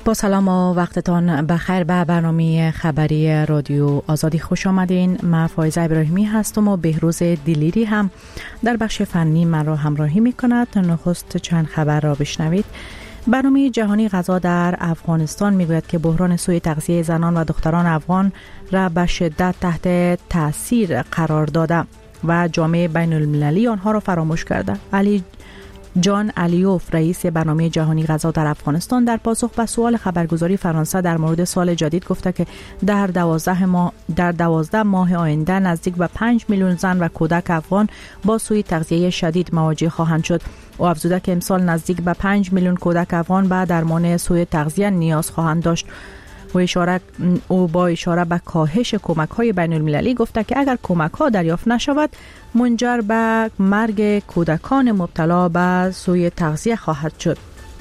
با سلام و وقتتان بخیر به برنامه خبری رادیو آزادی خوش آمدین. من فایزه ابراهیمی هستم و بهروز دیلیری هم در بخش فنی من را همراهی می کند. نخست چند خبر را بشنوید. برنامه جهانی غذا در افغانستان می گوید که بحران سوء تغذیه زنان و دختران افغان را به شدت تحت تاثیر قرار داده و جامعه بین المللی آنها را فراموش کرده. جان الیوف رئیس برنامه جهانی غذا در افغانستان در پاسخ به سوال خبرگزاری فرانسه در مورد سال جدید گفته که در 12 ماه آینده نزدیک به 5 میلیون زن و کودک افغان با سوء تغذیه شدید مواجه خواهند شد. او افزوده که امسال نزدیک به 5 میلیون کودک افغان به درمان سوء تغذیه نیاز خواهند داشت. او با اشاره به کاهش کمک‌های بین‌المللی گفته که اگر کمک‌ها دریافت نشود منجر به مرگ کودکان مبتلا به سوء تغذیه خواهد شد.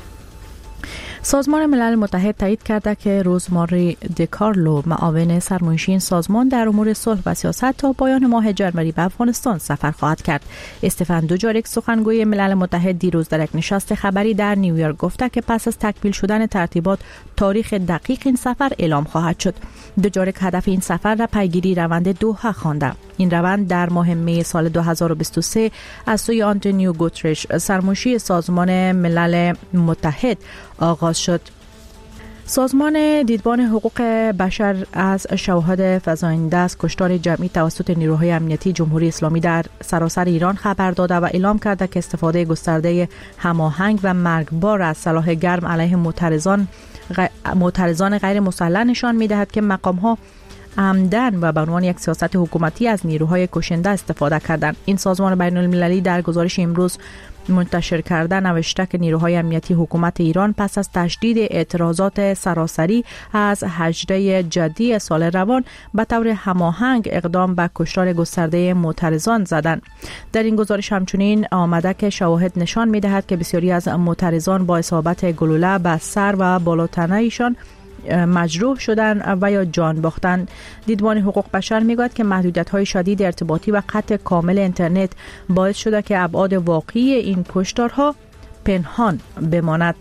سازمان ملل متحد تایید کرده که روزماری دیکارلو معاون سرمنشی سازمان در امور صلح و سیاست تا پایان ماه ژانویه به افغانستان سفر خواهد کرد. استفان دوجاریک سخنگوی ملل متحد دیروز در یک نشست خبری در نیویورک گفته که پس از تکمیل شدن ترتیبات تاریخ دقیق این سفر اعلام خواهد شد. دوجاریک هدف این سفر را پیگیری روند دوحه خوانده. این روند در ماه می سال 2023 از سوی آنتونیو گوترش سرمنشی سازمان ملل متحد آغاز شد. سازمان دیدبان حقوق بشر از شواهد فزاینده از کشتار جمعی توسط نیروهای امنیتی جمهوری اسلامی در سراسر ایران خبر داده و اعلام کرده که استفاده گسترده هماهنگ و مرگبار از سلاح گرم علیه معترضان غیر مسلح نشان می‌دهد که مقام‌ها عمدن و به عنوان یک سیاست حکومتی از نیروهای کشنده استفاده کردند. این سازمان بین المللی در گزارش امروز منتشر کرده نوشته که نیروهای امنیتی حکومت ایران پس از تشدید اعتراضات سراسری از هجده جدی سال روان به طور هماهنگ اقدام به کشتار گسترده معترضان زدند. در این گزارش همچنین آمده که شواهد نشان می‌دهد که بسیاری از معترضان با اصابت گلوله به سر و بالاتنه ایشان مجروح شدن و یا جان باختند. دیدبان حقوق بشر میگوید که محدودیت‌های شدید ارتباطی و قطع کامل اینترنت باعث شده که ابعاد واقعی این کشتارها پنهان بماند.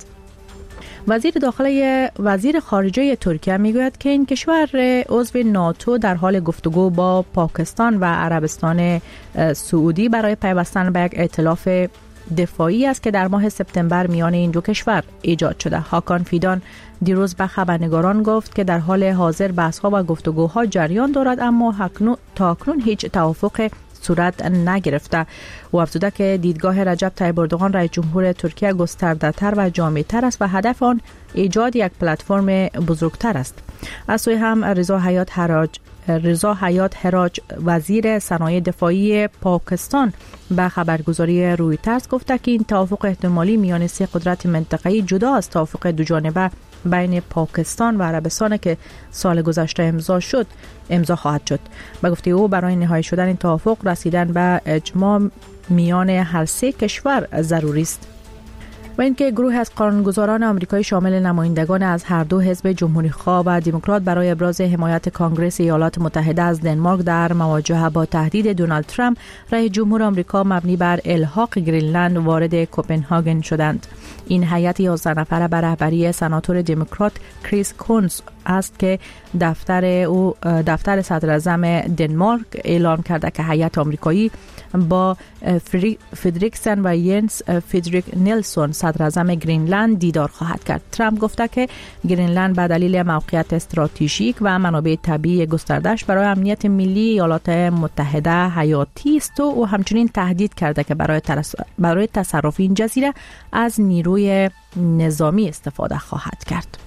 وزیر خارجه ترکیه میگوید که این کشور عضو ناتو در حال گفتگو با پاکستان و عربستان سعودی برای پیوستن به یک ائتلاف دفاعی است که در ماه سپتامبر میان این دو کشور ایجاد شده. هاکان فیدان دیروز به خبرنگاران گفت که در حال حاضر بحث‌ها و گفتگوها جریان دارد اما تا اکنون هیچ توافق صورت نگرفته. او افزوده که دیدگاه رجب طیب اردوغان رئیس جمهور ترکیه گسترده‌تر و جامع‌تر است و هدف آن ایجاد یک پلتفرم بزرگتر است. از سوی هم رضا حیات حراج وزیر صنایع دفاعی پاکستان به خبرگزاری رویترز گفته که این توافق احتمالی میان سه قدرت منطقه‌ای جدا از توافق دوجانبه بین پاکستان و عربستان که سال گذشته امضا خواهد شد. به گفته او برای نهایی شدن این توافق رسیدن به اجماع میان هر سه کشور ضروری است. و اینکه گروه از قانونگذاران آمریکایی شامل نمایندگان از هر دو حزب جمهوری‌خواه و دموکرات برای ابراز حمایت کنگره ایالات متحده از دنمارک در مواجهه با تهدید دونالد ترامپ رئیس جمهور آمریکا مبنی بر الحاق گرینلند وارد کوپنهاگن شدند. این هیئت 11 نفره به رهبری سناتور دموکرات کریس کونز است که دفتر صدر اعظم دنمارک اعلام کرده که هیئت آمریکایی با فدریکسن و ینس فدریک نیلسون صدر اعظم گرینلند دیدار خواهد کرد. ترامپ گفته که گرینلند به دلیل موقعیت استراتژیک و منابع طبیعی گسترده‌اش برای امنیت ملی ایالات متحده حیاتی است و همچنین تهدید کرده که برای تصرف این جزیره از نیروی نظامی استفاده خواهد کرد.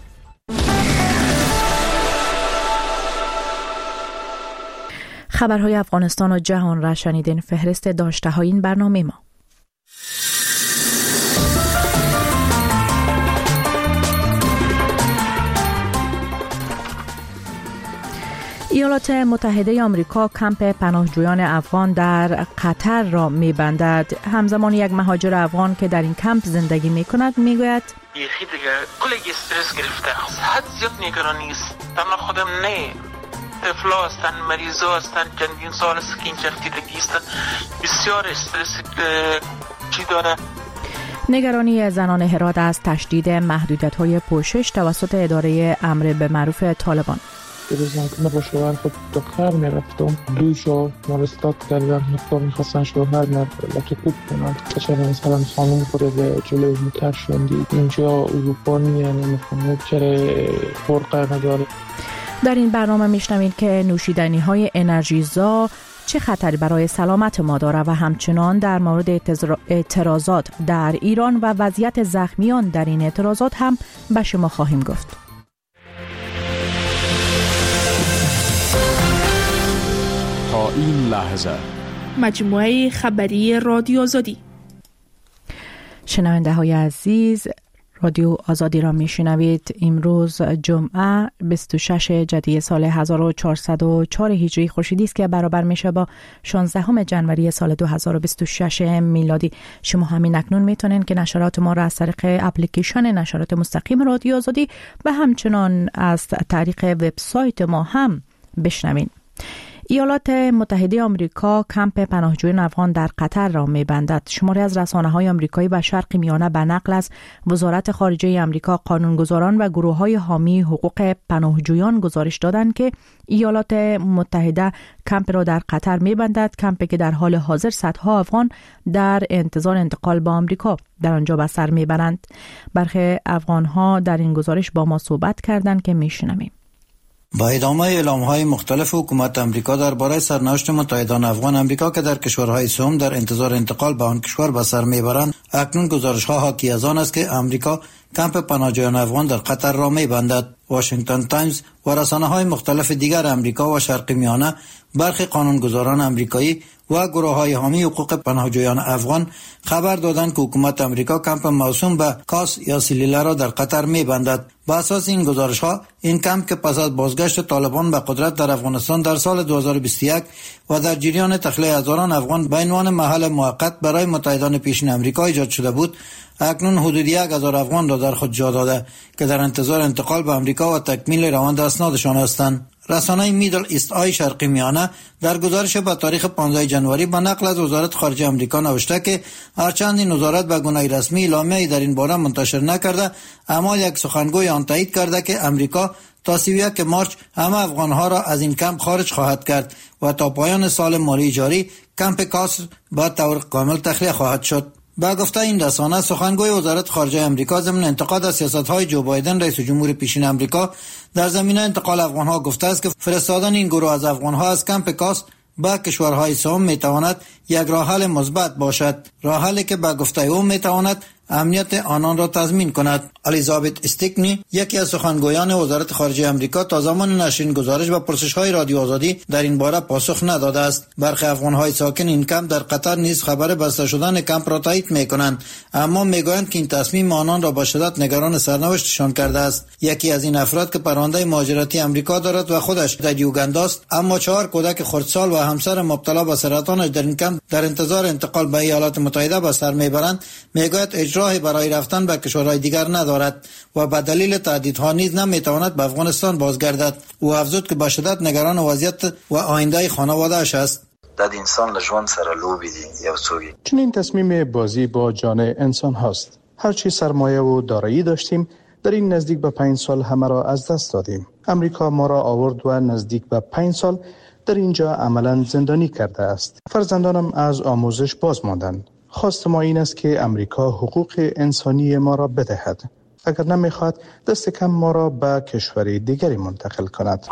خبرهای افغانستان و جهان را شنیدین. فهرست داشته های این برنامه ما. ایالات متحده آمریکا کمپ پناهجویان افغان در قطر را می‌بندد. همزمان یک مهاجر افغان که در این کمپ زندگی می‌کند می‌گوید یخی دیگه کلی استرس گرفته، حد زیاد نگرانی است. تنها خودم نه، طفلا هستن، مریضا هستن، چندین سال است که این چختیدگی هستن، بسیار استرس چی داره. نگرانی زنان هرات از تشدید محدودیت‌های پوشش توسط اداره امر به معروف طالبان. روزم که من با شوهر خود دختر میرفتم دوشو مرستاد کردن حتی میخواستن شوهر لکه خوب کنن چرا مثلا خانم خود به جلوی موتر شوندی اینجا اروپا نمیفهمه چرا فرقه نداره. در این برنامه میشنوید که نوشیدنی های انرژیزا چه خطری برای سلامت ما داره و همچنان در مورد اعتراضات در ایران و وضعیت زخمیان در این اعتراضات هم به شما خواهیم گفت. تا این لحظه مجموعه خبری رادیو آزادی. شنونده های عزیز، رادیو آزادی را میشنوید. امروز جمعه 26 جدی سال 1404 هجری خورشیدی است که برابر میشه با 16 جنوری سال 2026 میلادی. شما همین اکنون میتونین که نشرات ما را از طریق اپلیکیشن نشرات مستقیم رادیو آزادی و همچنان از طریق وبسایت ما هم بشنوین. ایالات متحده آمریکا کمپ پناهجویان افغان در قطر را می‌بندد. شماری از رسانه‌های آمریکایی و شرق میانه به نقل از وزارت خارجه آمریکا قانونگذاران و گروه‌های حامی حقوق پناهجویان گزارش دادند که ایالات متحده کمپ را در قطر می‌بندد، کمپی که در حال حاضر صدها افغان در انتظار انتقال به آمریکا در آنجا به سر می‌برند. برخی افغان‌ها در این گزارش با ما صحبت کردند که می‌شنویم. با ادامه اعلام‌های مختلف حکومت آمریکا درباره سرنوشت متحدان افغان آمریکا که در کشورهای سوم در انتظار انتقال به آن کشور به سر میبرند، اکنون گزارش‌ها حاکی از آن است که آمریکا کمپ پناهجویان افغان در قطر را می‌بندد. واشنگتن تایمز و رسانه‌های مختلف دیگر آمریکا و شرق میانه برخی قانونگذاران آمریکایی و گروه‌های حامی حقوق پناهجویان افغان خبر دادند که حکومت آمریکا کمپ موسوم به کاس یا سلیله را در قطر می‌بندد. با اساس این گزارش‌ها، این کمپ که پس از بازگشت طالبان به قدرت در افغانستان در سال 2021 و در جریان تخلیه هزاران افغان به عنوان محل موقت برای متحدان پیشین آمریکا ایجاد شده بود، اکنون حدود 1000 افغان را در خود جا داده که در انتظار انتقال به آمریکا و تکمیل روند اسنادشان هستند. رسانه میدل ایست آی شرقی میانه در گزارش با تاریخ 15 جنوری به نقل از وزارت خارجه آمریکا نوشته که هرچند این وزارت به گونه رسمی اعلامیه‌ای در این باره منتشر نکرده، اما یک سخنگوی آن تایید کرده که آمریکا تا 31 مارس همه افغانها را از این کمپ خارج خواهد کرد و تا پایان سال مالی جاری کمپ کاس به طور کامل تخلیه خواهد شد. با گفته این رسانه، سخنگوی وزارت خارجه آمریکا ضمن انتقاد از سیاست‌های جو بایدن رئیس جمهور پیشین آمریکا در زمینه انتقال افغان‌ها گفته است که فرستادن این گروه از افغان‌ها از کمپ کاس به کشورهای سوم میتواند یک راه حل مثبت باشد، راه حلی که به گفته او میتواند امنیت آنان را تضمین کند. الیزابت استیکنی، یکی از سخنگویان وزارت خارجه آمریکا، تا زمان نشر این گزارش و پرسش‌های رادیو آزادی در این باره پاسخ نداده است. برخی افغان‌های ساکن این کمپ در قطر نیز خبر بسته شدن کمپ را تایید می‌کنند، اما می‌گویند که این تصمیم آنان را با شدت نگران سرنوشتشان کرده است. یکی از این افراد که پرونده مهاجرتی آمریکا دارد و خودش در یوگاندا است، اما 4 کودک خردسال و همسر مبتلا به سرطانش در این کمپ در انتظار انتقال به ایالات متحده به سر می‌برند، می‌گوید راهی برای رفتن به کشورهای دیگر ندارد و به دلیل تهدیدها نیز نمیتواند به افغانستان بازگردد. او افزود که به شدت نگران وضعیت و آینده خانواده‌اش است. د انسان له ژوند سره لوبې دي یو څوک. چون این تصمیم بازی با جان انسان هاست. هرچی سرمایه و دارایی داشتیم در این نزدیک به 5 سال همه را از دست دادیم. امریکا ما را آورد و نزدیک به 5 سال در اینجا عملاً زندانی کرده است. فرزندانم از آموزش باز ماندند. خواست ما این است که امریکا حقوق انسانی ما را بدهد. اگر نمیخواد دست کم ما را به کشور دیگری منتقل کند.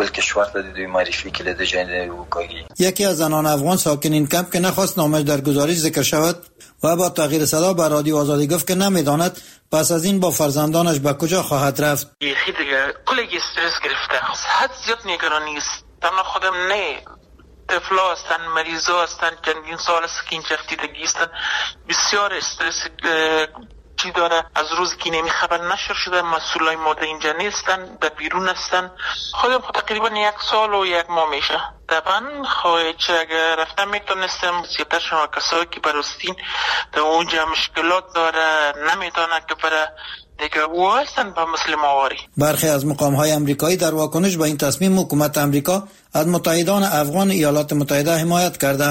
یکی از زنان افغان ساکن این کمپ که نخواست نامش در گزارش ذکر شود و با تغییر صدا به رادیو آزادی گفت که نمیداند پس از این با فرزندانش به کجا خواهد رفت. یخی دیگه کلی استرس گرفته، حد زیاد نگرانی است. تنها خودم نه، طفلا هستن، مریضا هستن، چندین سال است که این چفتیدگی هستن، بسیار استرس چی داره. از روز که نمی خبر نشر شده مسئولای ماده اینجا نیستن، در بیرون هستن. خودم تقریبا 1 سال و 1 ماه میشه. طبعا چه اگر رفتم میتونستم زیادتر شما کسایی که برستین در اونجا مشکلات داره نمیتونه که برای دیگه او هستن به مسلم آواری. برخی از مقام‌های آمریکایی در واکنش به این تصمیم حکومت آمریکا از متحدان افغان ایالات متحده حمایت کردند.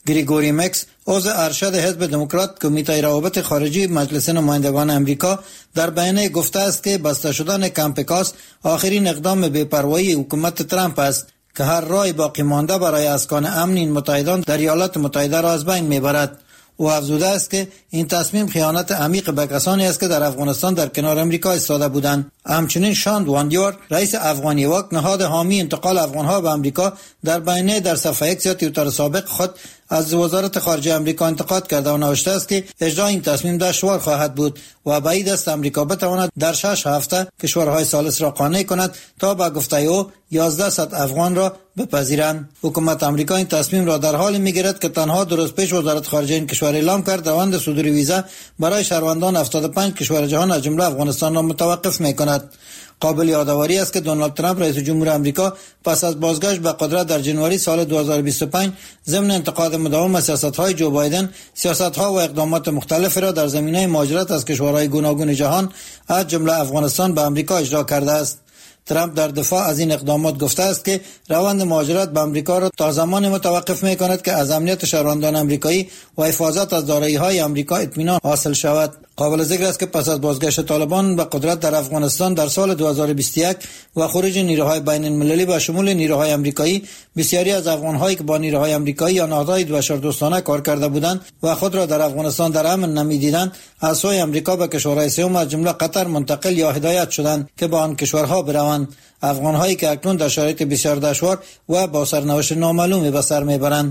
گریگوری مکس، عضو ارشد حزب دموکرات کمیته روابط خارجی مجلس نمایندگان امریکا، در بیانیه گفته است که بسته شدن کمپ کاس آخرین اقدام بی‌پروایی حکومت ترامپ است که هر راه باقی مانده برای اسکان امن این متحدان در ایالات متحده را از بین میبرد. او افزوده است که این تصمیم خیانت عمیق به کسانی است که در افغانستان در کنار امریکا ایستاده بودند. همچنین شان واندیور، رئیس افغانی وک، نهاد حامی انتقال افغانها به امریکا، در بیانیه در صفحه اکس یا توییتر سابق خود از وزارت خارجه امریکا انتقاد کرده و نوشته است که اجرای این تصمیم دشوار خواهد بود و بعید است امریکا بتواند در 6 هفته کشورهای ثالث را قانع کند تا به گفته او 1100 افغان را بپذیرند. حکومت امریکا این تصمیم را در حالی میگیرد که تنها درست پیش وزارت خارجه این کشور اعلام کرد روند صدور ویزا برای شهروندان 75 کشور جهان از جمله افغانستان را متوقف میکند. قابل یادآوری است که دونالد ترامپ رئیس جمهور امریکا پس از بازگشت به قدرت در جنوری سال 2025 ضمن انتقاد مداوم از سیاست‌های جو بایدن، سیاست‌ها و اقدامات مختلفی را در زمینه مهاجرت از کشورهای گوناگون جهان از جمله افغانستان به امریکا اجرا کرده است. ترامپ در دفاع از این اقدامات گفته است که روند مهاجرت به امریکا را تا زمانی متوقف می‌کند که از امنیت شهروندان امریکایی و حفاظت از دارایی‌های امریکا اطمینان حاصل شود. قابل ذکر است که پس از بازگشت طالبان به قدرت در افغانستان در سال 2021 و خروج نیروهای بین المللی به شمول نیروهای امریکایی، بسیاری از افغان‌هایی که با نیروهای امریکایی یا نهادهای بشردوستانه کار کرده بودند و خود را در افغانستان در امن نمی‌دیدند، از سوی امریکا به کشورهای سوم از جمله قطر منتقل یا هدایت شدند که به آن کشورها بروند. افغان‌هایی که اکنون در شرایط بسیار دشوار و با سرنوشت نامعلومی به سر میبرند.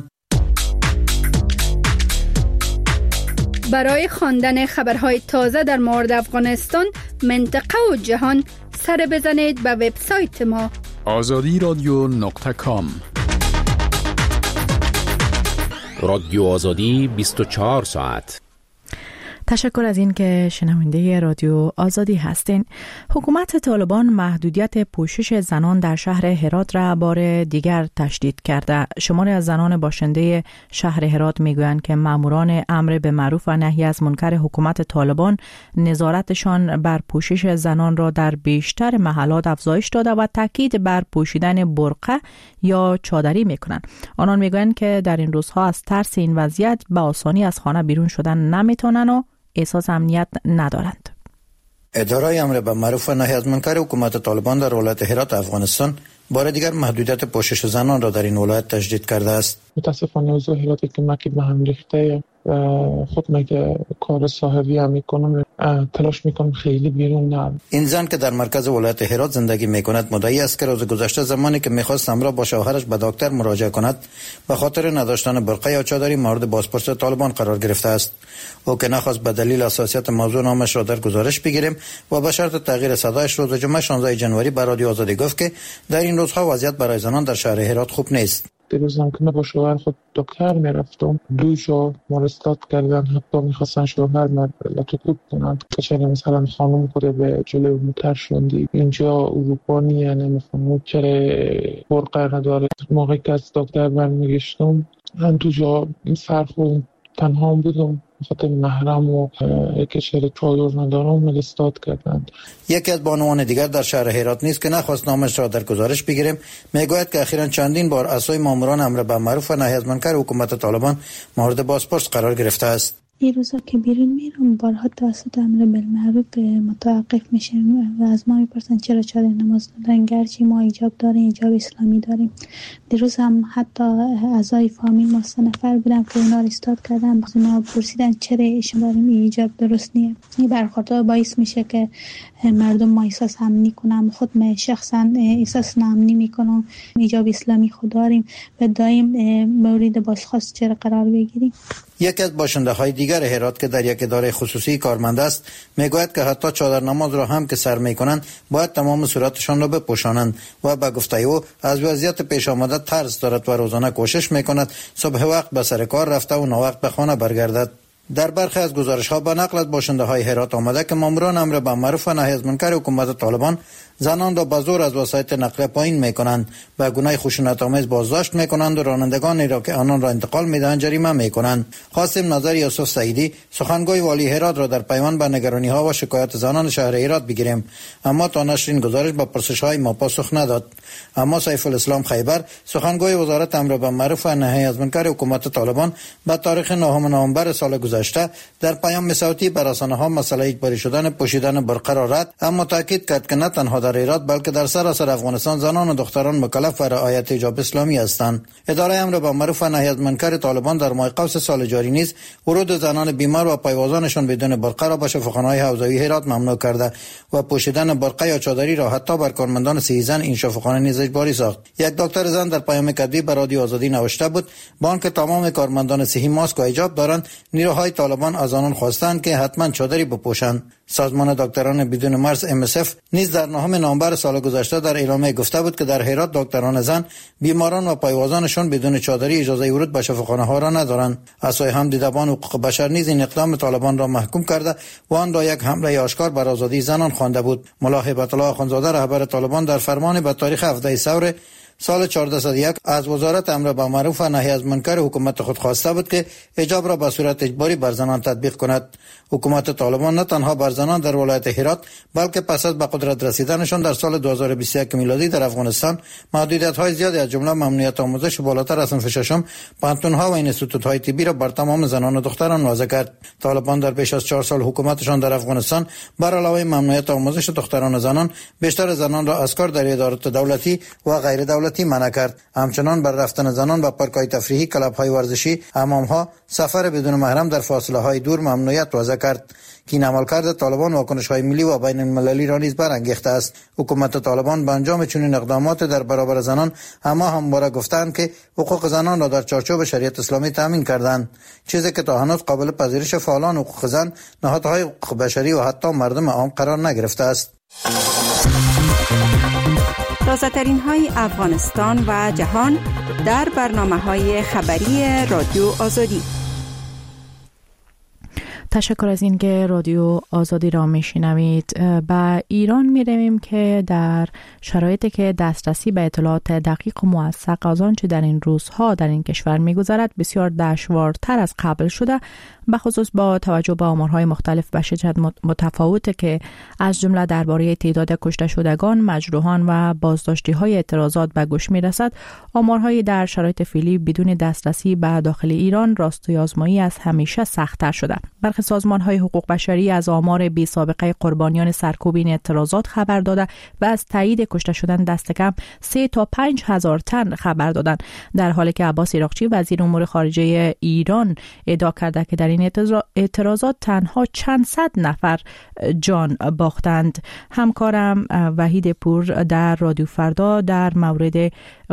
برای خواندن خبرهای تازه در مورد افغانستان، منطقه و جهان، سر بزنید به وبسایت ما azadiradio.com. رادیو آزادی 24 ساعت. تشکر از این که شنونده رادیو آزادی هستین. حکومت طالبان محدودیت پوشش زنان در شهر هرات را بار دیگر تشدید کرده. شماری از زنان باشنده شهر هرات میگویند که ماموران امر به معروف و نهی از منکر حکومت طالبان نظارتشان بر پوشش زنان را در بیشتر محلات افزایش داده و تاکید بر پوشیدن برقع یا چادری میکنند. آنان میگویند که در این روزها از ترس این وضعیت به آسانی از خانه بیرون شدن نمیتونن و احساس امنیت ندارند. اداره امر به معروف و نهی از منکر حکومت طالبان در ولایت هرات افغانستان بار دیگر محدودیت پوشش زنان را در این ولایت تشدید کرده است. متاسفانه اوضاع هرات که مکی به هم ریخته خود مگه کار صاحبی هم میکنم تلاش میکنم خیلی بیرون نرم. این زن که در مرکز ولایت هرات زندگی میکند مدعی است که روز گذشته زمانی که میخواست همراه با شوهرش به دکتر مراجعه کند به خاطر نداشتن برقه یا چادری مورد بازپرس طالبان قرار گرفته است. او که نخواست به دلیل حساسیت موضوع نامش را در گزارش بگیریم و به شرط تغییر صدایش روز جمعه 16 جنوری به رادیو آزادی گفت که در این روزها وضعیت برای زنان در شهر هرات خوب نیست. دیروزم که من با شوهر خود دکتر میرفتم، دوشو مارستاد کردن، حتی میخواستن شوهر من لطفت کنن که چرا مثلا خانم خوده به جلو موتر شوندی اینجا اروپا نیه، نمیفهمم چرا برقه نداره. موقعی که از دکتر برمیگشتم من تو جا سرخون تنها بودم خاطر محرم و کشور چادر ندارم ملستاد کردند. یکی از بانوان دیگر در شهر هرات نیست که نخواست نامش را در گزارش بگیریم میگوید که اخیراً چندین بار از سوی ماموران امر به معروف و نهی از منکر حکومت طالبان مورد بازپرس قرار گرفته است. این روزا که بیرون میرم بارها توسط امر بالمعروف متوقف میشیم و از ما میپرسن چرا چادر نماز ندارن، گرچه ما ایجاب داریم، ایجاب اسلامی داریم. دیروز هم حتی اعضای فامیل ما 3 نفر بودن که اونا ریستارت کردن، اونا پرسیدن چرا ایشون داریم ایجاب درست نیه. این برخوردها باعث میشه که مردم ما احساس امنی کنن. خود من شخصا احساس امنی میکنم، ایجاب اسلامی خود داریم و دائم مورد بازخواست چرا قرار بگیریم. یکی از باشنده‌های دیگر هرات که در یک اداره خصوصی کارمند است میگوید که حتی چادر نماز را هم که سر میکنند باید تمام صورتشان را بپوشانند و به گفته او از وضعیت پیش آمده ترس دارد و روزانه کوشش میکند صبح وقت به سر کار رفته و ناوقت به خانه برگردد. در برخی از گزارش‌ها به نقل از باشنده‌های هرات آمده که ماموران امر بالمعروف و نهی از منکر حکومت طالبان زنان را به زور از وسایط نقلیه پایین می‌کنند، به گناه خشونت‌آمیز بازداشت می‌کنند و رانندگانی را که آنان را انتقال می‌دهند جریمه می‌کنند. قاسم نظر یوسف سعیدی سخنگوی والی هرات را در پیوند به نگرانی‌ها و شکایات زنان شهر هرات بگیریم، اما تا نشر این گزارش به پرسش‌های ما پاسخ نداد. اما سیف الاسلام خیبر سخنگوی وزارت امر بالمعروف و نهی از منکر حکومت طالبان به تاریخ 9 نوامبر سال گذشته در پیام صوتی بر رسانه‌ها مسئله اجباری شدن پوشیدن برقه را رد، اما تاکید کرد که نه تنها در هرات بلکه در سراسر افغانستان زنان و دختران مکلف به رعایت حجاب اسلامی هستند. اداره امر بالمعروف و نهی از منکر طالبان در ماه قوس سال جاری نیز ورود زنان بیمار و پایوازانشان بدون برقه را به شفاخانه‌های حوزوی هرات ممنوع کرده و پوشیدن برقه یا چادری را حتی بر کارمندان صحیح‌زن این شفاخانه نیز اجباری ساخت. یک دکتر زن در پیام کتبی به رادیو آزادی نوشته بود با آنکه تمام کارمندان صحی ماسک و حجاب دارند، نیروهای طالبان از آنان خواستند که حتما چادری بپوشند. سازمان دکتران بدون مرز MSF نیز در 9 نوامبر سال گذشته در اعلامیه گفته بود که در هرات دکتران زن بیماران و پایوازانشان بدون چادری اجازه ورود به شفاخانه ها را ندارند. اسای هم دیدبان حقوق بشر نیز این اقدام طالبان را محکوم کرده و آن را یک حمله آشکار بر آزادی زنان خوانده بود. ملا هیبت الله اخوندزاده رهبر طالبان در فرمان به تاریخ 17 ثور سال 1401 از وزارت امر بالمعروف و نهی از منکر حکومت خود خواسته بود که حجاب را به صورت اجباری بر زنان تطبیق کند. حکومت طالبان نه تنها بر زنان در ولایت هرات بلکه پس از به قدرت رسیدنشان در سال 2021 میلادی در افغانستان محدودیت‌های زیادی از جمله ممنوعیت آموزش بالاتر از صنف ششم، پانتون‌ها و انستیتوت‌های طبی را بر تمام زنان و دختران وضع کرد. طالبان در بیش از 4 سال حکومتشان در افغانستان بر علاوه ممنوعیت آموزش دختران و زنان، بیشتر زنان را از کار در ادارات دولتی و غیر دولتی منع کرد. همچنان بر رفتن زنان به پارک‌های تفریحی، کلب‌های ورزشی، حمام‌ها، سفر بدون محرم در فاصله‌های دور ممنوعیت وضع کرد. که این عملکرد طالبان واکنش‌های ملی و بین المللی را نیز برانگیخته است. حکومت طالبان به انجام چنین اقدامات در برابر زنان اما همواره گفتند که حقوق زنان را در چارچوب شریعت اسلامی تامین کردند، چیزی که تا هنوز قابل پذیرش فعالان حقوق زن، نهادهای حقوق بشری و حتی مردم عام قرار نگرفته است. تازه‌ترین های افغانستان و جهان در برنامه‌های خبری رادیو آزادی. تشکر از این که رادیو آزادی را میشنوید. به ایران میرویم که در شرایطی که دسترسی به اطلاعات دقیق و موثق از آنچه در این روزها در این کشور میگذرد بسیار دشوارتر از قبل شده، به خصوص با توجه به آمارهای مختلف به شدت متفاوته که از جمله درباره تعداد کشته شدگان، مجروحان و بازداشتی‌های اعتراضات به گوش میرسد. آمارهای در شرایط فعلی بدون دسترسی به داخل ایران راستای آزمایی از همیشه سخت‌تر شده. برخی سازمان‌های حقوق بشری از آمار بی سابقه قربانیان سرکوب این اعتراضات خبر داده و از تایید کشته شدن دست کم 3 تا 5 هزار تن خبر دادند، در حالی که عباس عراقچی وزیر امور خارجه ایران ادعا کرده که در این اعتراضات تنها چند صد نفر جان باختند. همکارم وحید پور در رادیو فردا در مورد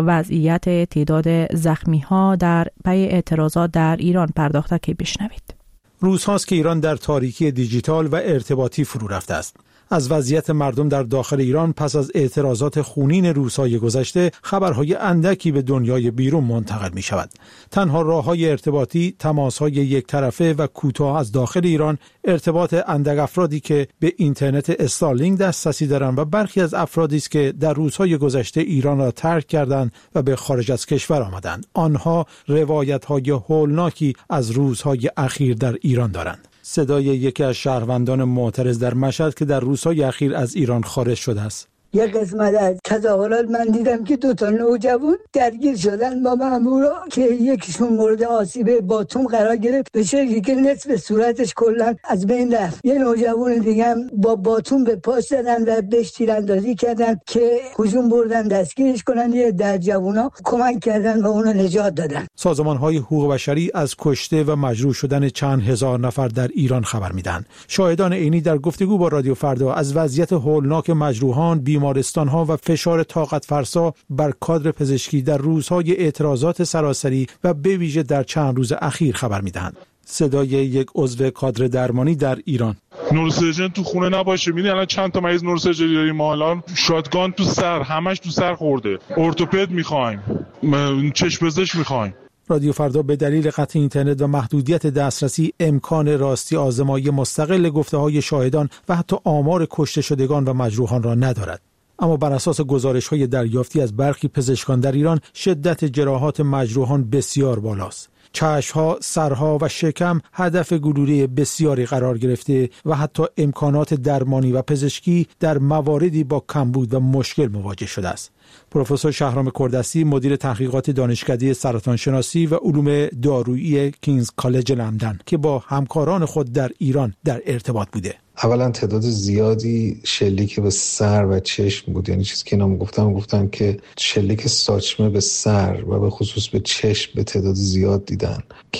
وضعیت تعداد زخمی‌ها در پی اعتراضات در ایران پرداخته که بشنوید. روزهاست که ایران در تاریکی دیجیتال و ارتباطی فرو رفته است. از وضعیت مردم در داخل ایران پس از اعتراضات خونین روزهای گذشته خبرهای اندکی به دنیای بیرون منتقل می شود. تنها راههای ارتباطی تماسهای یک طرفه و کوتاه از داخل ایران، ارتباط اندک افرادی که به اینترنت استارلینک دسترسی دارند و برخی از افرادی است که در روزهای گذشته ایران را ترک کردند و به خارج از کشور آمدند. آنها روایت‌های هولناکی از روزهای اخیر در ایران دارند. صدای یکی از شهروندان معترض در مشهد که در روزهای اخیر از ایران خارج شده است. یک قسمت از تظاهرات من دیدم که 2 نوجوان درگیر شدن با مامورا که یکیشون مورد آسیب باتوم قرار گرفت، به شکلی که نصف صورتش کلا از بین رفت. یه نوجوان دیگه هم با باتوم به پاش زدن و بهش تیراندازی کردن که هجوم بردن دستگیرش کنن. یه در جوونا کمک کردن و اونو نجات دادن. سازمان‌های حقوق بشری از کشته و مجروح شدن چند هزار نفر در ایران خبر میدن. شاهدان عینی در گفتگو با رادیو فردا از وضعیت هولناک مجروحان، بیمارستان‌ها و فشار طاقت فرسا بر کادر پزشکی در روزهای اعتراضات سراسری و به ویژه در چند روز اخیر خبر می‌دهند. صدای یک عضو کادر درمانی در ایران: نوروسرجن تو خونه نباشه. میدونی الان چند تا مریض نوروسرجری داریم ما الان؟ شاتگان تو سر، همش تو سر خورده. ارتوپد می‌خوایم، چشم پزشک می‌خوایم. رادیو فردا به دلیل قطع اینترنت و محدودیت دسترسی امکان راستی آزمایی مستقل گفته‌های شاهدان و حتی آمار کشته شدگان و مجروحان را ندارد. اما بر اساس گزارش‌های دریافتی از برخی پزشکان در ایران شدت جراحات مجروحان بسیار بالاست. چشم‌ها، سرها و شکم هدف گلوله بسیاری قرار گرفته و حتی امکانات درمانی و پزشکی در مواردی با کمبود و مشکل مواجه شده است. پروفسور شهرام کردستی مدیر تحقیقات دانشکده سرطان شناسی و علوم دارویی کینگز کالج لندن که با همکاران خود در ایران در ارتباط بوده. اولا تعداد زیادی شلیک به سر و چشم بود، یعنی چیزی که اینا گفتن که شلیک ساچمه به سر و به خصوص به چشم به تعداد زیاد دیدن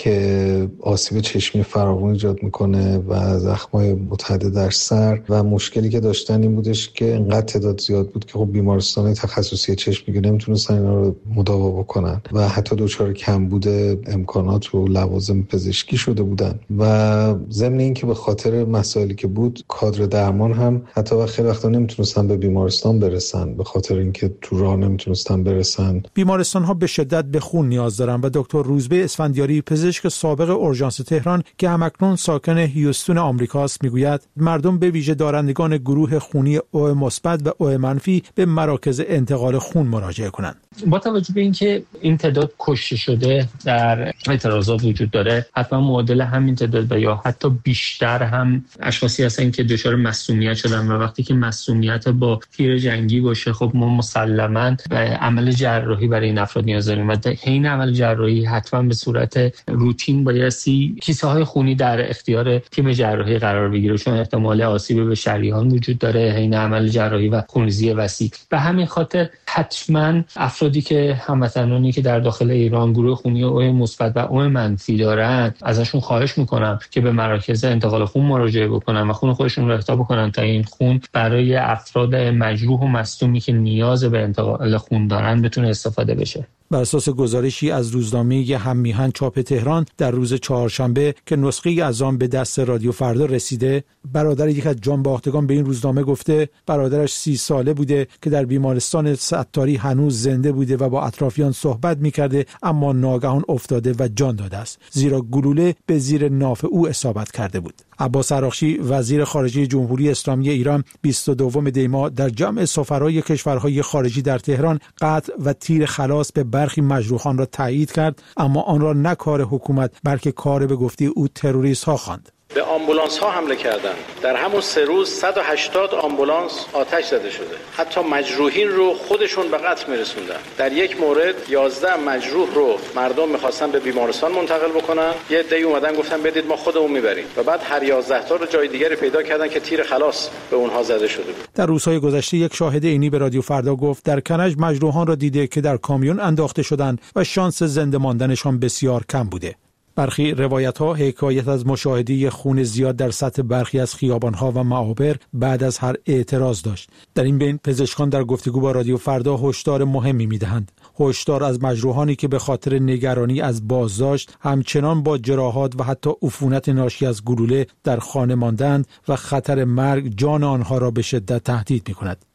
که آسیب چشمی فراوان ایجاد میکنه و زخمای متعدد در سر و مشکلی که داشتن این بودش که انقدر تعداد زیاد بود که خب بیمارستان تخصصی چشم دیگه نمیتونستن اینا رو مداوا بکنن و حتی دچار کمبود امکانات و لوازم پزشکی شده بودن و ضمن این که به خاطر مسائلی که بود کادر درمان هم حتی خیلی وقتا نمیتونستن به بیمارستان برسن به خاطر اینکه تو راه نمیتونستن برسن. بیمارستان ها به شدت به خون نیاز دارن و دکتر روزبه اسفندیاری پزشک سابق اورژانس تهران که همکنون ساکن هیوستون آمریکاست میگوید مردم به ویژه دارندگان گروه خونی او مثبت و او منفی به مراکز انتقال خون مراجعه کنند. با توجه به اینکه این تعداد کشته شده در اعتراضات وجود داره، حتما معادل همین تعداد و یا حتی بیشتر هم اشخاصی هستن که دچار مسمومیت شدن و وقتی که مسمومیت با تیر جنگی باشه خب ما مسلماً به عمل جراحی برای این افراد نیاز داریم و در حین عمل جراحی حتما به صورت روتین بایستی کیسه های خونی در اختیار تیم جراحی قرار بگیره، چون احتمال آسیب به شریان وجود داره حین عمل جراحی و خونریزی وسیع. به همین خاطر حتما افرادی که هموطنانی که در داخل ایران گروه خونی او مثبت و او منفی دارن ازشون خواهش میکنم که به مراکز انتقال خون مراجعه بکنن و خون خودشون رو اهدا بکنن تا این خون برای افراد مجروح و مصدومی که نیاز به انتقال خون دارن بتونه استفاده بشه. بر اساس گزارشی از روزنامه هممیهن چاپ تهران در روز چهارشنبه که نسخه‌ای از آن به دست رادیو فردا رسیده، برادر یک از جانباختگان به این روزنامه گفته برادرش 30 ساله بوده که در بیمارستان ستاری هنوز زنده بوده و با اطرافیان صحبت می‌کرده اما ناگهان افتاده و جان داده است، زیرا گلوله به زیر ناف او اصابت کرده بود. عباس عراقچی وزیر خارجه جمهوری اسلامی ایران 22 دی ماه در جمع سفرای کشورهای خارجی در تهران قطع و تیر خلاص به برخی مجروحان را تایید کرد، اما آن را نه کار حکومت بلکه کار به گفته او تروریست ها خواند. به آمبولانس ها حمله کردند. در همون 3 روز 180 آمبولانس آتش زده شده. حتی مجروحین رو خودشون به قتل میرسوندن. در یک مورد 11 مجروح رو مردم می‌خواستن به بیمارستان منتقل بکنن. یه عده‌ای اومدن گفتن بدید ما خودمون میبریم و بعد هر 11 تا رو جای دیگری پیدا کردن که تیر خلاص به اونها زده شده بود. در روزهای گذشته یک شاهد عینی به رادیو فردا گفت در کرج مجروحان را دیده که در کامیون انداخته شدند و شانس زنده ماندنشان بسیار کم بوده. برخی روایت‌ها حکایت از مشاهده خون زیاد در سطح برخی از خیابان‌ها و معابر بعد از هر اعتراض داشت. در این بین پزشکان در گفتگو با رادیو فردا هشدار مهمی می‌دهند. هشدار از مجروحانی که به خاطر نگرانی از بازداشت همچنان با جراحات و حتی عفونت ناشی از گلوله در خانه ماندند و خطر مرگ جان آنها را به شدت تهدید می‌کند.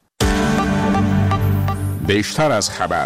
بیشتر از خبر.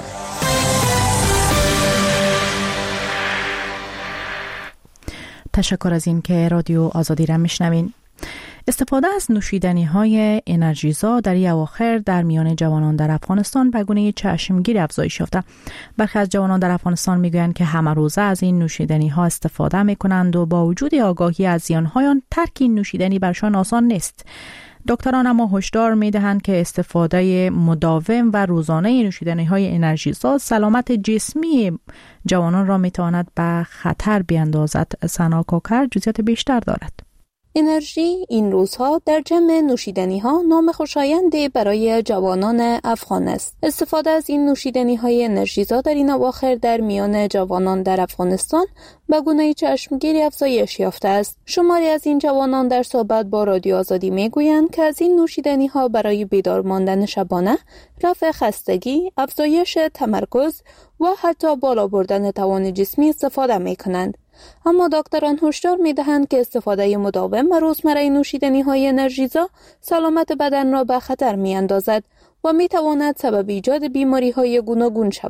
تشکر از این که رادیو آزادی را میشنوین. استفاده از نوشیدنی‌های انرژیزا در این اواخر در میان جوانان در افغانستان به گونه چشمگیر افزایش یافته. برخی از جوانان در افغانستان میگویند که همه روزه از این نوشیدنی‌ها استفاده میکنند و با وجود آگاهی از زیان‌های آن ترک این نوشیدنی برشان آسان نیست. دکتران اما هشدار می‌دهند که استفاده مداوم و روزانه نوشیدنی‌های انرژیزا سلامت جسمی جوانان را می‌تواند به خطر بیاندازد. سنا کوکر جزئیات بیشتر دارد. انرژی این روزها در جمع نوشیدنی‌ها نام خوشایندی برای جوانان افغان است. استفاده از این نوشیدنی‌های انرژیزا در این اواخر در میان جوانان در افغانستان به گونه چشمگیری افزایش یافته است. شماری از این جوانان در صحبت با رادیو آزادی میگویند که از این نوشیدنی‌ها برای بیدار ماندن شبانه، رفع خستگی، افزایش تمرکز و حتی بالا بردن توان جسمی استفاده می‌کنند. اما دکتران هشدار می‌دهند که استفاده مداوم و روزمره نوشیدنی‌های انرژیزا سلامت بدن را به خطر می‌اندازد و می‌تواند سبب ایجاد بیماری‌های گوناگون شود.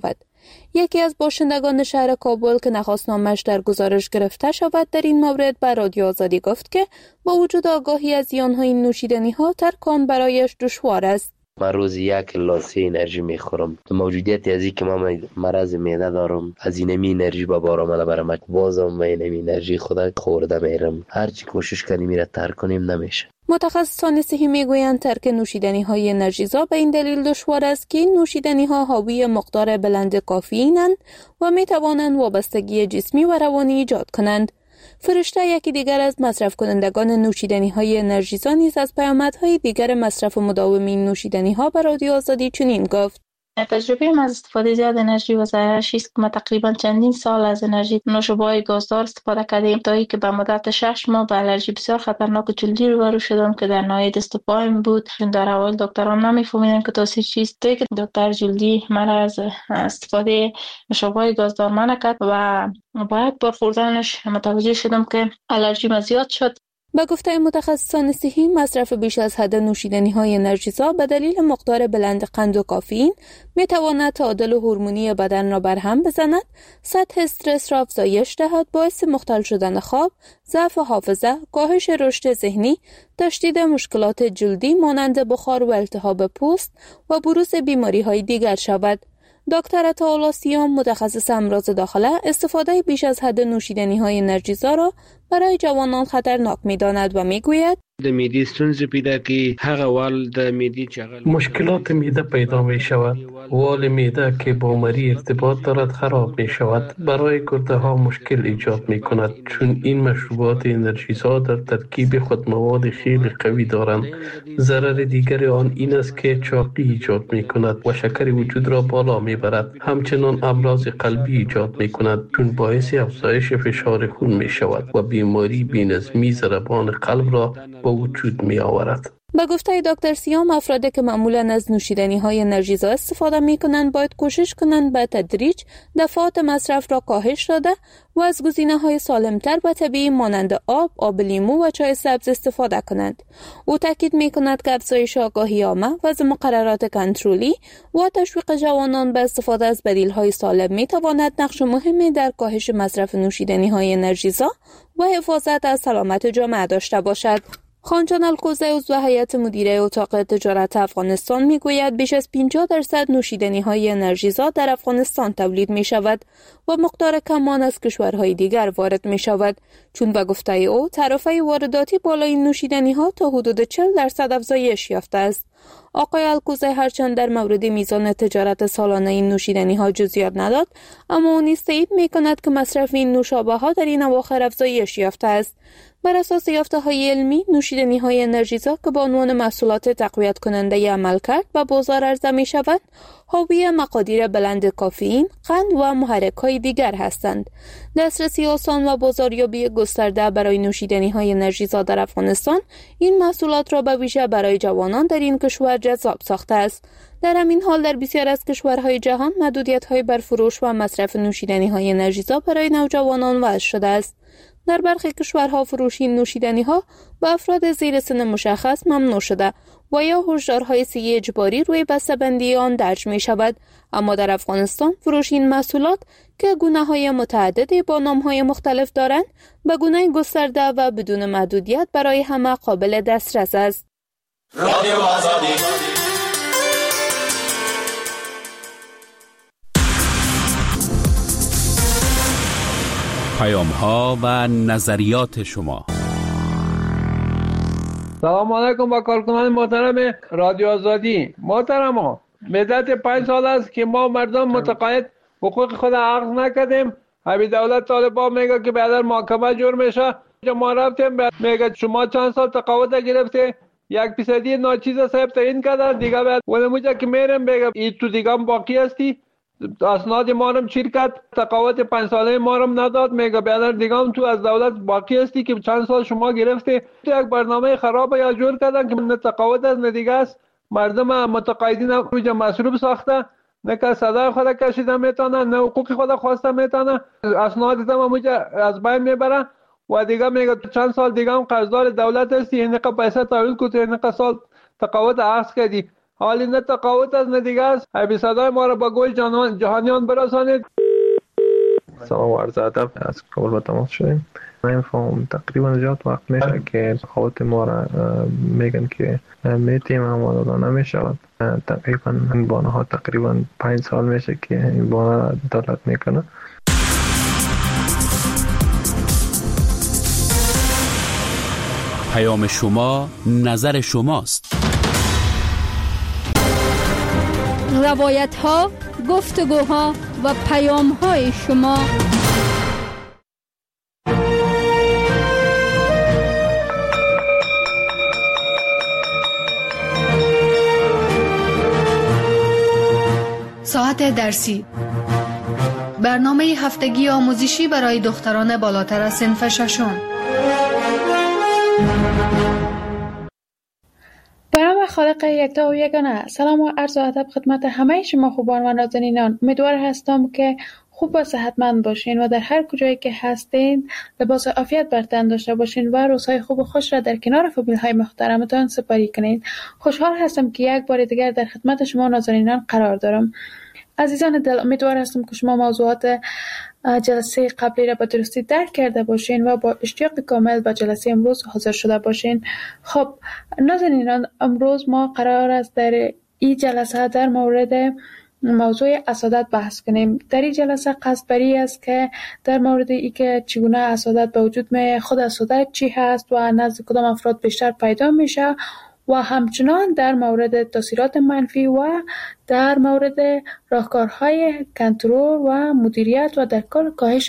یکی از باشندگان شهر کابل که نخواستنامه‌اش در گزارش گرفته شود در این مورد به رادیو آزادی گفت که با وجود آگاهی از زیان‌های این نوشیدنی‌ها ترک آن برایش دشوار است. من روزی 1 لاسی انرژی میخورم. تو موجودیت از این که من مرض معده دارم، از این انرژی با بار آمده برام، بازم من این انرژی خدا خورده میرم. هرچی کوشش کنیم میره ترک کنیم نمیشه. متخصصان صحی میگویند ترک نوشیدنی‌های انرژیزا به این دلیل دشوار است که این نوشیدنی‌ها حاوی مقدار بلند کافئینند و میتوانند وابستگی جسمی و روانی ایجاد کنند. فرشته یکی دیگر از مصرف کنندگان نوشیدنی‌های انرژیزا نیز از پیامدهای دیگر مصرف مداوم این نوشیدنی‌ها به رادیو آزادی چنین گفت: تجربه ما از استفاده زیاد انرژی و ضررش است که ما تقریبا چندین سال از انرژی نوشابه‌های گازدار استفاده کردیم تا اینکه به مدت 6 ماه به الرژی بسیار خطرناک جلدی روبرو شدم که در ناحیه دست و پایم بود. چون در اول دکتران نمی‌فهمیدن که تاثیر چیست، تا اینکه دکتر جلدی مرا از استفاده نوشابه‌های گازدار منع کرد و باید با خوردنش متوجه شدم که الرژی ما زیاد شد. با گفته متخصصان صحی، مصرف بیش از حد نوشیدنی‌های انرژیزا به دلیل مقدار بلند قند و کافئین می‌تواند تعادل هورمونی بدن را برهم بزند، سطح استرس را افزایش دهد، باعث مختل شدن خواب، ضعف حافظه، کاهش رشد ذهنی، تشدید مشکلات جلدی مانند بخار و التهاب پوست و بروز بیماری‌های دیگر شود. دکتر عطاالله سیام، متخصص امراض داخله، استفاده بیش از حد نوشیدنی‌های انرژیزا را برای جوانان خطرناک می‌داند و می‌گوید: د معدې ستونزې پیدا کی، هغه وال د معدې چغل، مشکلات معده پیدا می شود. وال معده که با مری ارتباط دارد خراب می شود. برای گرده ها مشکل ایجاد می کند، چون این مشروبات انرژیزا در ترکیب خود مواد خیلی قوی دارند. ضرر دیگر آن این است که چاقی ایجاد می کند و شکر وجود را بالا می برد. همچنان امراض قلبی ایجاد می کند، چون باعث افزایش فشار خون می شود و بیماری بینظمی ضربان قلب را با وجود می آورد. به گفته دکتر سیام، افرادی که معمولاً از نوشیدنی‌های انرژیزا استفاده می‌کنند باید کوشش کنند به تدریج دفعات مصرف را کاهش داده و از گزینه‌های سالم‌تر و طبیعی مانند آب لیمو و چای سبز استفاده کنند. او تاکید می‌کند که افزایش آگاهی عامه و مقررات کنترلی و تشویق جوانان به استفاده از بدیل‌های سالم می‌تواند نقش مهمی در کاهش مصرف نوشیدنی‌های انرژیزا و حفاظت از سلامت جامعه داشته باشد. خانجان الکوزه، عضو هیئت مدیره اتاق تجارت افغانستان، میگوید بیش از 50% نوشیدنی‌های انرژیزا در افغانستان تولید می‌شود و مقدار کمان از کشورهای دیگر وارد می‌شود، چون به گفته او تعرفه وارداتی بالای این نوشیدنی‌ها تا حدود 40% افزایش یافته است. آقای الکوزه هرچند در مورد میزان تجارت سالانه این نوشیدنی‌ها جزئیات نداد، اما او نیز تایید می‌کند که مصرف این نوشابه‌ها در این اواخر افزایش یافته است. بر اساس یافته‌های علمی، نوشیدنی‌های انرژیزا که به عنوان محصولات تقویت کننده عملکرد به بازار عرضه می‌شوند، حاوی مقادیر بلند کافئین، قند و محرک‌های دیگر هستند. دسترسی آسان و بازاریابی گسترده برای نوشیدنی‌های انرژیزا در افغانستان این محصولات را به ویژه برای جوانان در این کشور جذاب ساخته است. در همین حال در بسیار از کشورهای جهان محدودیت‌های بر فروش و مصرف نوشیدنی‌های انرژیزا برای نوجوانان وضع شده است. در برخی کشورها فروش این نوشیدنی‌ها به افراد زیر سن مشخص ممنوع شده و یا هشدارهای صحی اجباری روی بسته‌بندی آن درج می‌شود، اما در افغانستان فروش این محصولات که گونه‌های متعددی با نام‌های مختلف دارند، به گونه گسترده و بدون محدودیت برای همه قابل دسترس است. رادیو آزادی. پیام‌ها و نظریات شما. سلام علیکم با کارکنان محترم رادیو آزادی. محترم، مدت 5 سال است که ما مردم متقاعد حقوق خود عقد نکردیم. همین دولت طالبان میگه که بعد محاکمه جور میشه. ما رفتیم میگه شما چند سال تقاعد گرفته، 1% ناچیز صاحب تعیین کردن دیگه. بعد اونموجا که میرم میگه این تو دیگه باقی هستی، اسناد ما رو چیر کرد، تقاعد 5 ساله ما رو نداد. میگه بعد دیگه هم تو از دولت باقی هستی که چند سال شما گرفته. یک برنامه خراب یا جور کردن که نه تقاعد از نه دیگه است. مردم متقاعدین رو مصروف ساخته، نه که صدای خود کشیده میتونه، نه حقوق خود خواسته میتونه، اسناد هم از بین میبره و دیگه میگه چند سال دیگه هم قرضدار دولت هستی، اینقدر پیسه تحویل کنی، اینقدر سال تقاعد عقد کردی. حالی نه تقاوت است نه دیگه است. به صدای ما را با گل جهانیان برسانید. سلام و عرض ادب. از کابل با تماس شدیم. من فهم تقریبا زیاد وقت میشه که تقاوت ما را میگن که میتیم اما داده نمیشود. تقریبا این بانه ها تقریبا 5 سال میشه که این بانه را دولت میکنه. پیام شما نظر شماست. روایت ها، گفتگوها و پیام های شما. ساعت درسی، برنامه هفتگی آموزشی برای دختران بالاتر از صنف ششم. به نام خالق یکتا و یگانه. سلام و عرض ادب خدمت همه شما خوبان و نازنینان. امیدوار هستم که خوب و صحتمند باشین و در هر کجایی که هستین لباس عافیت بر تن داشته باشین و روزهای خوب و خوش را در کنار فامیل‌های محترمتان سپری کنین. خوشحال هستم که یک بار دیگر در خدمت شما نازنینان قرار دارم. عزیزان دل، امیدوار هستم که شما موضوعات جلسه قبلی را به درستی درک کرده باشین و با اشتیاق کامل به جلسه امروز حاضر شده باشین. خب نازنینان، امروز ما قرار است در این جلسه در مورد موضوع حسادت بحث کنیم. در این جلسه قصد بری است که در مورد ای که چگونه حسادت به وجود میاد، خود حسادت چی هست و نزد کدام افراد بیشتر پیدا میشه و همچنان در مورد تاثیرات منفی و در مورد راهکارهای کنترل و مدیریت و در کل کاهش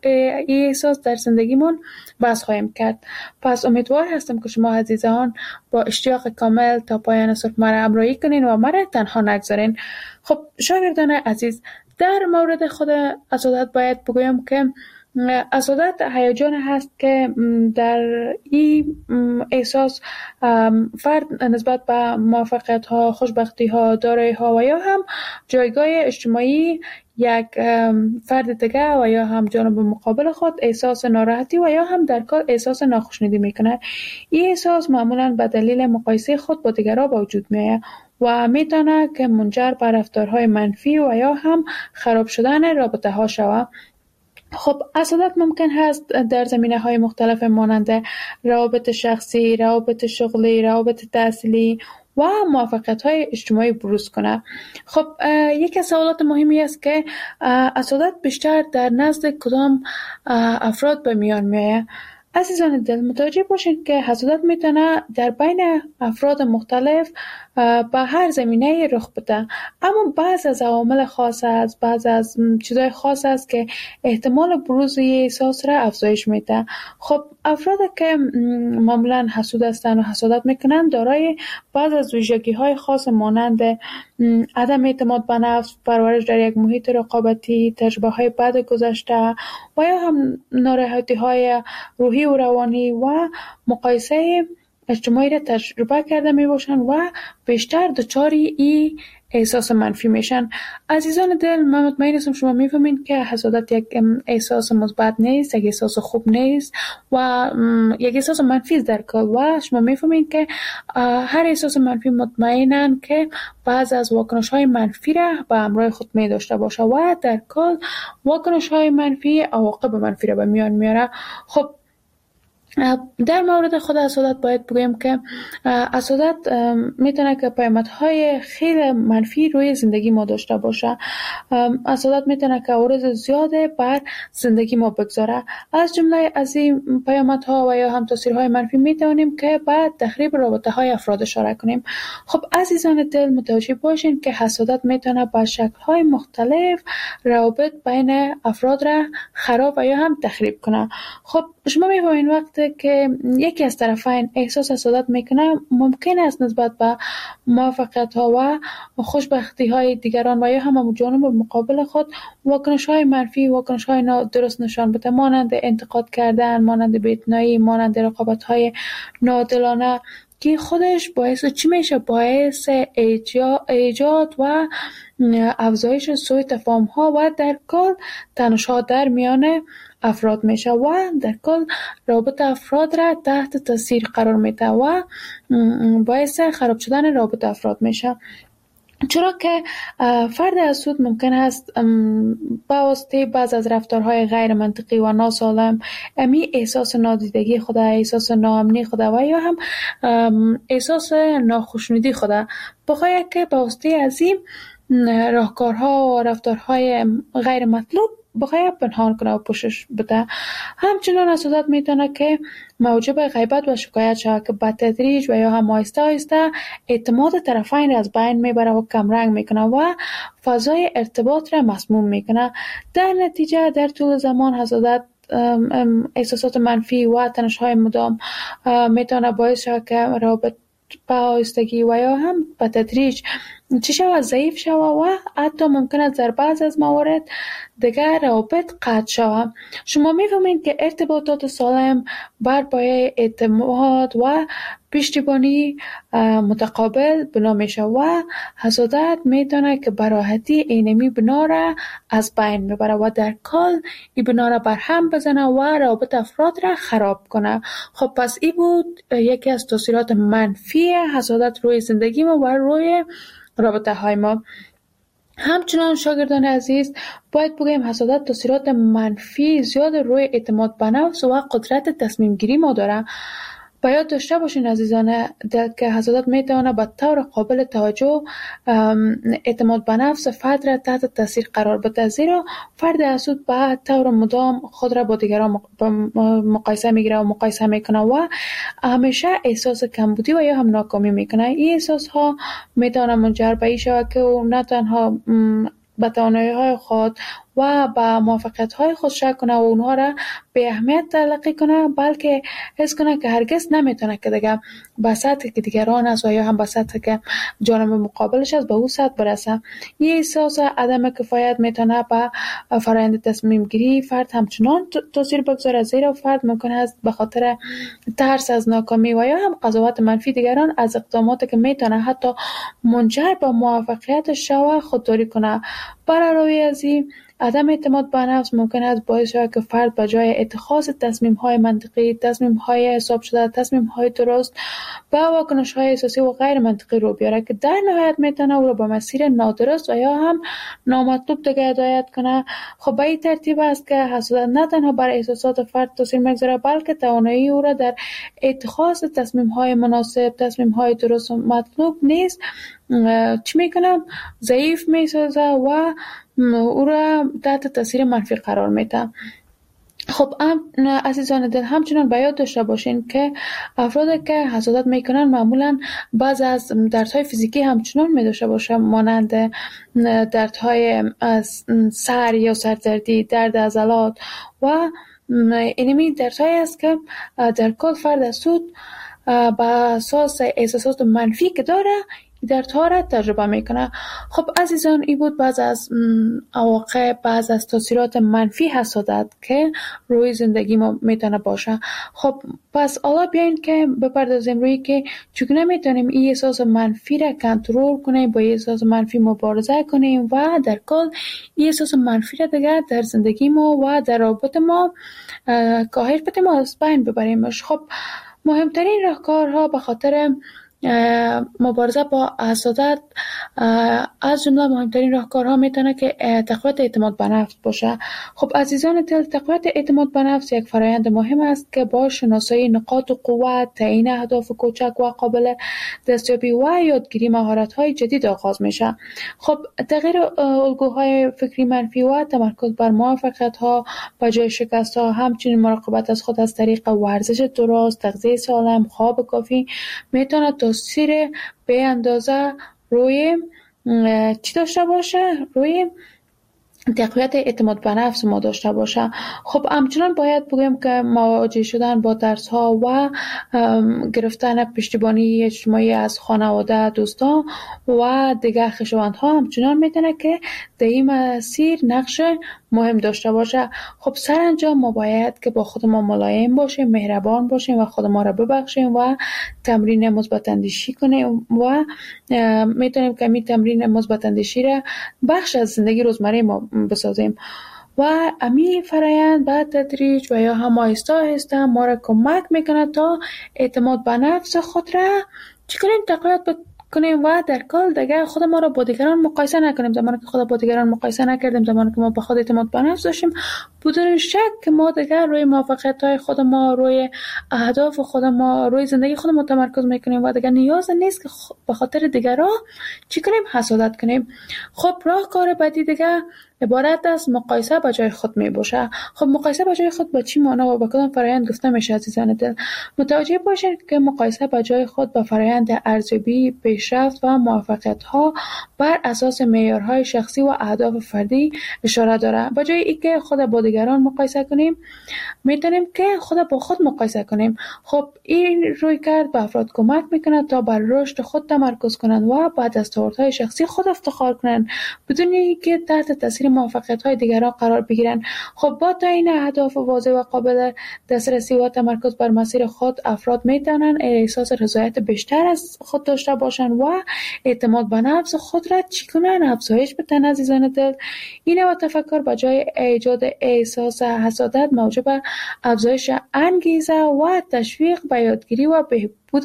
احساس در زندگیمون بحث خواهیم کرد. پس امیدوار هستم که شما عزیزان با اشتیاق کامل تا پایان صبح مرا همراهی کنین و مرا تنها نگذارین. خب شاگردان عزیز، در مورد خود حسادت باید بگویم که حسادت هیجان هست که در این احساس فرد نسبت به موفقیت ها، خوشبختی ها، دارایی ها و یا هم جایگاه اجتماعی یک فرد دیگه و یا هم جانب مقابل خود احساس ناراحتی و یا هم در کل احساس ناخوشنودی میکنه. این احساس معمولا به دلیل مقایسه خود با دیگران به وجود میاد و میتونه که منجر به رفتارهای منفی و یا هم خراب شدن رابطه ها شود. خب حسادت ممکن هست در زمینه‌های مختلف مانند روابط شخصی، روابط شغلی، روابط تحصیلی و موفقیت‌های اجتماعی بروز کنه. خب یکی از سوالات مهمی است که حسادت بیشتر در نزد کدام افراد به میان میاد. عزیزان دل، متوجه باشید که حسادت میتونه در بین افراد مختلف به هر زمینه رخ بده، اما بعض از عوامل خاص است، بعض از چیزای خاص است که احتمال بروز احساس را افزایش میده. خب افرادی که معمولا حسود هستند و حسادت میکنند دارای بعض از ویژگی‌های خاص مانند عدم اعتماد به نفس، پرورش در یک محیط رقابتی، تجربه‌های بد گذشته و یا هم ناراحتی‌های روحی و روانی و مقایسه اجتماعی را تجربه کرده می باشند و بیشتر دچاری این احساس منفی میشن. عزیزان دل، من مطمئن هستم شما میفهمین که حسادت یک احساس مثبت نیست، یک احساس خوب نیست و یک احساس منفی است در کل و شما میفهمین که هر احساس منفی مطمئنن که بعض از واکنش‌های منفی را به همراه خود می داشته باشه و در کل واکنش‌های منفی عواقب منفی را به میان میاره. خب در مورد خود حسادت باید بگویم که حسادت میتونه که پیامدهای خیلی منفی روی زندگی ما داشته باشه. حسادت میتونه که عوارض زیاده بر زندگی ما بگذاره. از جمله از این پیامدها و یا هم تاثیرهای منفی میتونیم که بعد تخریب رابطه های افراد اشاره کنیم. خب عزیزان دل، متوجه باشین که حسادت میتونه با شکل‌های مختلف روابط بین افراد را خراب و یا هم تخریب کنه. خب شما می‌بینید وقتی که یکی از طرفین احساس حسادت میکنه، ممکن است نسبت به موفقیت‌ها و خوشبختی‌های دیگران و یا هم جانب مقابل خود واکنش‌های منفی، واکنش‌های نادرست نشان بده، مانند انتقاد کردن، مانند بی‌اعتنایی، مانند رقابت‌های ناعادلانه که خودش باعث چی میشه؟ باعث ایجاد و افزایش سوء تفاهم ها و در کل تنش‌ها در میان افراد میشه و در کل رابطه افراد را تحت تاثیر قرار میده و باعث خراب شدن رابطه افراد میشه. چرا که فرد حسود ممکن است با واسطه بعض از رفتارهای غیر منطقی و ناسالم امی احساس نادیدگی خود، احساس ناامنی خود و یا هم احساس ناخوشنودی خود بخواهد که با واسطه از این راهکارها و رفتارهای غیر مطلوب بخواهد پنهان کنه و پوشش بده. همچنان حسادت میتونه که موجب غیبت و شکایت شود که به تدریج و یا هم آهسته آهسته اعتماد طرفین را از بین میبره و کمرنگ میکنه و فضای ارتباط را مسموم میکنه. در نتیجه در طول زمان حسادت احساسات منفی و تنش‌های مدام میتونه باعث شود که رابطه به آهستگی و یا هم به تدریج چی شود؟ ضعیف شود و حتی ممکن است در بعض از موارد دیگر روابط قطع شود. شما می‌فهمید که ارتباطات سالم بر پایه اعتماد و پشتیبانی متقابل بنا میشه و حسادت میتونه که به راحتی اینمی بنا را از بین ببره و در کل این بنا را برهم بزنه و روابط افراد را خراب کنه. خب پس این بود یکی از تاثیرات منفی حسادت روی زندگی ما و روی رابطه های ما. همچنان شاگردان عزیز باید بگویم حسادت تاثیرات منفی زیاد روی اعتماد به نفس و قدرت تصمیم گیری ما داره. باید داشته باشین عزیزان که حسادت میتونه به طور قابل توجه اعتماد به نفس فرد را تحت تاثیر قرار بده، زیرا فرد حسود به طور مدام خود را با دیگران مقایسه میگیره و مقایسه میکنه و همیشه احساس کمبودی و یا هم ناکامی میکنه. این احساس ها میتونه منجر به این شود که او نه تنها به توانایی‌های خود و به موفقیت‌های خود شک کنه و اونها را به اهمیت تلقی کنه، بلکه حس کنه که هرگز نمیتونه که دیگه به سطحی که دیگران است و یا هم به سطحی که جانب مقابلش است به اون سطح برسه. این احساس عدم کفایت میتونه به فرآیند تصمیم گیری فرد همچنان تاثیر بگذاره، زیرا فرد ممکن است به خاطر ترس از ناکامی و یا هم قضاوت منفی دیگران از اقداماتی که میتونه حتی منجر به موفقیتش شود خودداری کنه. برای از این عدم اعتماد به نفس ممکن است باعث شود که فرد به جای اتخاذ تصمیم‌های منطقی، تصمیم‌های حساب شده، تصمیم‌های درست با واکنش‌های احساسی و غیر منطقی رو بیاره که در نهایت میتونه او را به مسیر نادرست و یا هم نامطلوب دیگه هدایت کنه. خب به این ترتیب است که حسادت نه تنها بر احساسات فرد تاثیر میگذاره، بلکه توانایی او را در اتخاذ تصمیم‌های مناسب، تصمیم‌های درست و مطلوب نیست چی میکنم؟ ضعیف میسازه و او را تحت تاثیر منفی قرار میده. خب عزیزان دل همچنان باید داشته باشین که افرادی که حسادت میکنن معمولا بعض از دردهای فیزیکی همچنان میداشته باشه، مانند دردهای سر یا سردردی، درد عضلات و اینمی دردهایی است که در کل فرد حسود به اساس احساسات منفی که داره دردها را تجربه میکنه. خب عزیزان این بود بعض از عواقب، بعض از تاثیرات منفی حسادت که روی زندگی ما میتونه باشه. خب پس حالا بیاین که بپردازیم روی که چگونه میتونیم این احساس منفی را کنترل کنیم، با این احساس منفی مبارزه کنیم و در کل این احساس منفی را دیگه در زندگی ما و در رابطه ما کاهش بدیم و از بین ببریمش. خب مهمترین راهکارها به خاطر مبارزه با حسادت از جمله مهمترین راهکارها میتونه که تقویت اعتماد به نفس باشه. خب عزیزان دل، تقویت اعتماد به نفس یک فرآیند مهم است که با شناسایی نقاط قوت، تعیین اهداف کوچک و قابل دستیابی و یادگیری مهارت‌های جدید آغاز میشه. خب تغییر الگوهای فکری منفی و تمرکز بر موفقیت‌ها به جای شکست‌ها، همچنین مراقبت از خود از طریق ورزش درست، تغذیه سالم، خواب کافی میتونه تاثیر به اندازه روی چی داشته باشه؟ روی تقویت اعتماد به نفس ما داشته باشه. خب همچنان باید بگیم که مواجه شدن با ترس ها و گرفتن پشتیبانی اجتماعی از خانواده، دوستان و دیگر خویشاوندها همچنان میتونه که در این مسیر نقش مهم داشته باشه. خب سرانجام ما باید که با خود ما ملایم باشیم، مهربان باشیم و خود ما را ببخشیم و تمرین مثبت اندیشی کنیم و میتونیم که این تمرین مثبت اندیشی را بخش از زندگی روزمره ما بسازیم و امی فرایند به تدریج و یا هم آهسته آهسته ما را کمک میکنه تا اعتماد به نفس خود را چی کنیم تقویت کنیم و در کل دیگه خود ما را با دیگران مقایسه نکنیم. زمانی که خود با دیگران مقایسه نکردیم، زمانی که ما با خود اعتماد به نفس داشتیم، بدون شک که ما دیگه روی موفقیت‌های خود ما، روی اهداف خود ما، روی زندگی خود ما تمرکز میکنیم و دیگه نیاز نیست که به خاطر دیگران چی کنیم؟ حسادت کنیم. خب راهکار بعدی دیگه عبارت از مقایسه با جای خود می باشه. خب مقایسه با جای خود با چی معنا و با کدام فرایند گفته میشه عزیزان دل؟ متوجه باشین که مقایسه با جای خود با فرایند ارزیابی، پیشرفت و موفقیت ها بر اساس معیارهای شخصی و اهداف فردی اشاره داره. با جای اینکه خود با دیگران مقایسه کنیم، میتونیم که خود با خود مقایسه کنیم. خب این رویکرد به افراد کمک میکنه تا بر رشد خود تمرکز کنند و بعد از دستاوردهای شخصی خود افتخار کنند بدون اینکه تحت تاثیر موفقیت‌های دیگران قرار بگیرند. خب با تعیین اهداف واضح و قابل دسترسی و تمرکز بر مسیر خود، افراد میتونن احساس رضایت بیشتر از خود داشته باشند و اعتماد به نفس خود را چی کنن؟ افزایش بدن عزیزان دل. این و تفکر با جای ایجاد احساس حسادت موجب افزایش انگیزه و تشویق به یادگیری و بهبود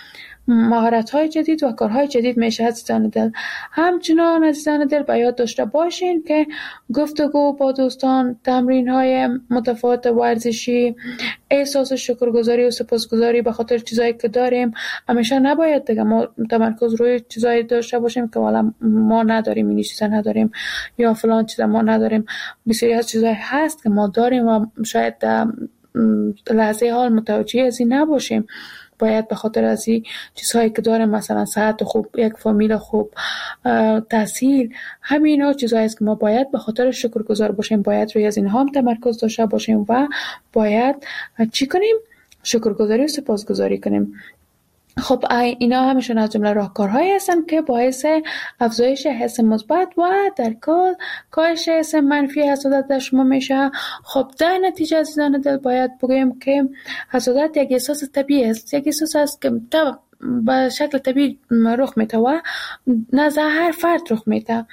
مهارت‌های جدید و کارهای جدید میشه عزیزان دل. همچنان عزیزان دل به یاد داشته باشین که گفتگو با دوستان، تمرین‌های متفاوت ورزشی، احساس شکرگزاری و سپاسگزاری به خاطر چیزایی که داریم، همیشه نباید دیگه ما تمرکز روی چیزایی داشته باشیم که والا ما نداریم، این چیزا نداریم یا فلان چیزا ما نداریم. بسیاری از چیزایی هست که ما داریم و شاید در لحظه حال متوجه از این نباشیم. باید به خاطر از این چیزهایی که داریم، مثلا صحت خوب، یک فامیل خوب، تحصیل، همین ها چیزهایی است که ما باید به خاطر شکرگزار باشیم، باید روی از اینها هم تمرکز داشته باشیم و باید چی کنیم؟ شکرگزاری و سپاسگزاری کنیم. خب اینا همشون از جمله راهکارهایی هستن که باعث افزایش حس مثبت و در کل کاهش حس منفی حسادت در شما میشه. خب در نتیجه عزیزان دل باید بگویم که حسادت یک احساس طبیعی است، یک احساس است که به شکل طبیعی رخ میده و نزد هر فرد رخ میده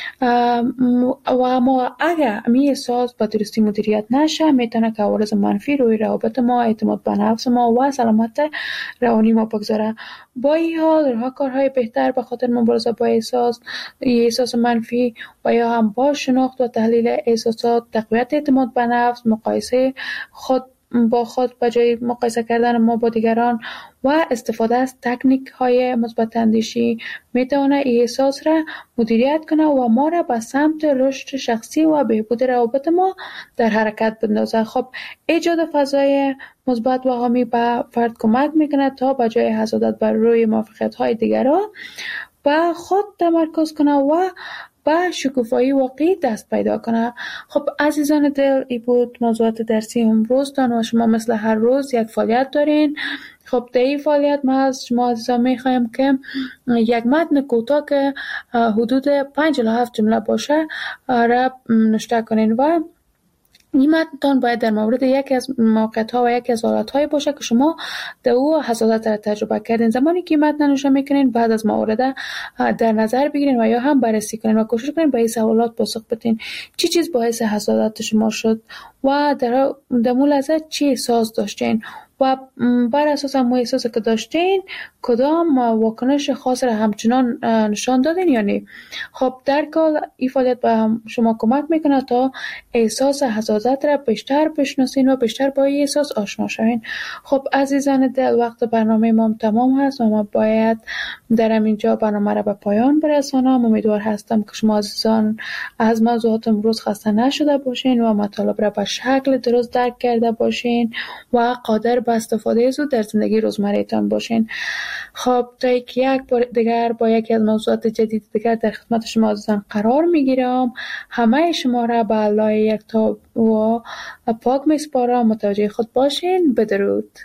و ما اگر این احساس به درستی مدیریت نشه میتونه که عوارض منفی روی روابط ما، اعتماد به نفس ما و سلامت روانی ما بگذاره. با این حال راهکارهای بهتر به خاطر مبارزه با احساس منفی و یا هم با شناخت و تحلیل احساسات، تقویت اعتماد به نفس، مقایسه خود با خود به جای مقایسه کردن ما با دیگران و استفاده از تکنیک های مثبت اندیشی میتونه این احساس را مدیریت کنه و ما را به سمت رشد شخصی و بهبود روابط ما در حرکت بندازه. خب ایجاد فضای مثبت و حامی به فرد کمک میکنه تا به جای حسادت بر روی موفقیت های دیگران به خود تمرکز کنه و با شکوفایی واقعی دست پیدا کنه. خب عزیزان دل، این بود موضوعات درسی امروزتان و شما مثل هر روز یک فعالیت دارین. خب در این فعالیت ما از شما عزیزان میخوایم که یک متن کوتاه که حدود 5 الی 7 جمله باشه را نوشته کنین و این متن باید در مورد یکی از موقعیت‌ها و یکی از حالت‌های باشه که شما در او حسادت را تجربه کردین. زمانی که متن نوشته میکنین بعد از مورد در نظر بگیرین و یا هم بررسی کنین و کوشش کنین به این سوالات پاسخ بدین. چی چیز باعث حسادت شما شد و در اون لحظه چی احساس داشتین و بر اساس همون احساسی که داشتین کدام واکنش خاص را همچنان نشان دادین یا نه. خب در کل این فعالیت به شما کمک میکنه تا احساس حسادت را بیشتر بشناسین و بیشتر با این احساس آشنا شوین. خب عزیزان دل، وقت برنامه ما تمام هست و ما باید در اینجا برنامه را به پایان برسانم. امیدوار هستم که شما عزیزان از موضوعات امروز خسته نشده باشین و مطالب را به شکل درست درک کرده باشین و قادر به استفاده زود در زندگی روزمره‌تان باشین. خب تا یک بار دیگر با یکی از موضوعات جدید دیگر در خدمت شما عزیزان قرار میگیرم. همه شما را به الله یکتا و پاک میسپارم. متوجه خود باشین. بدرود.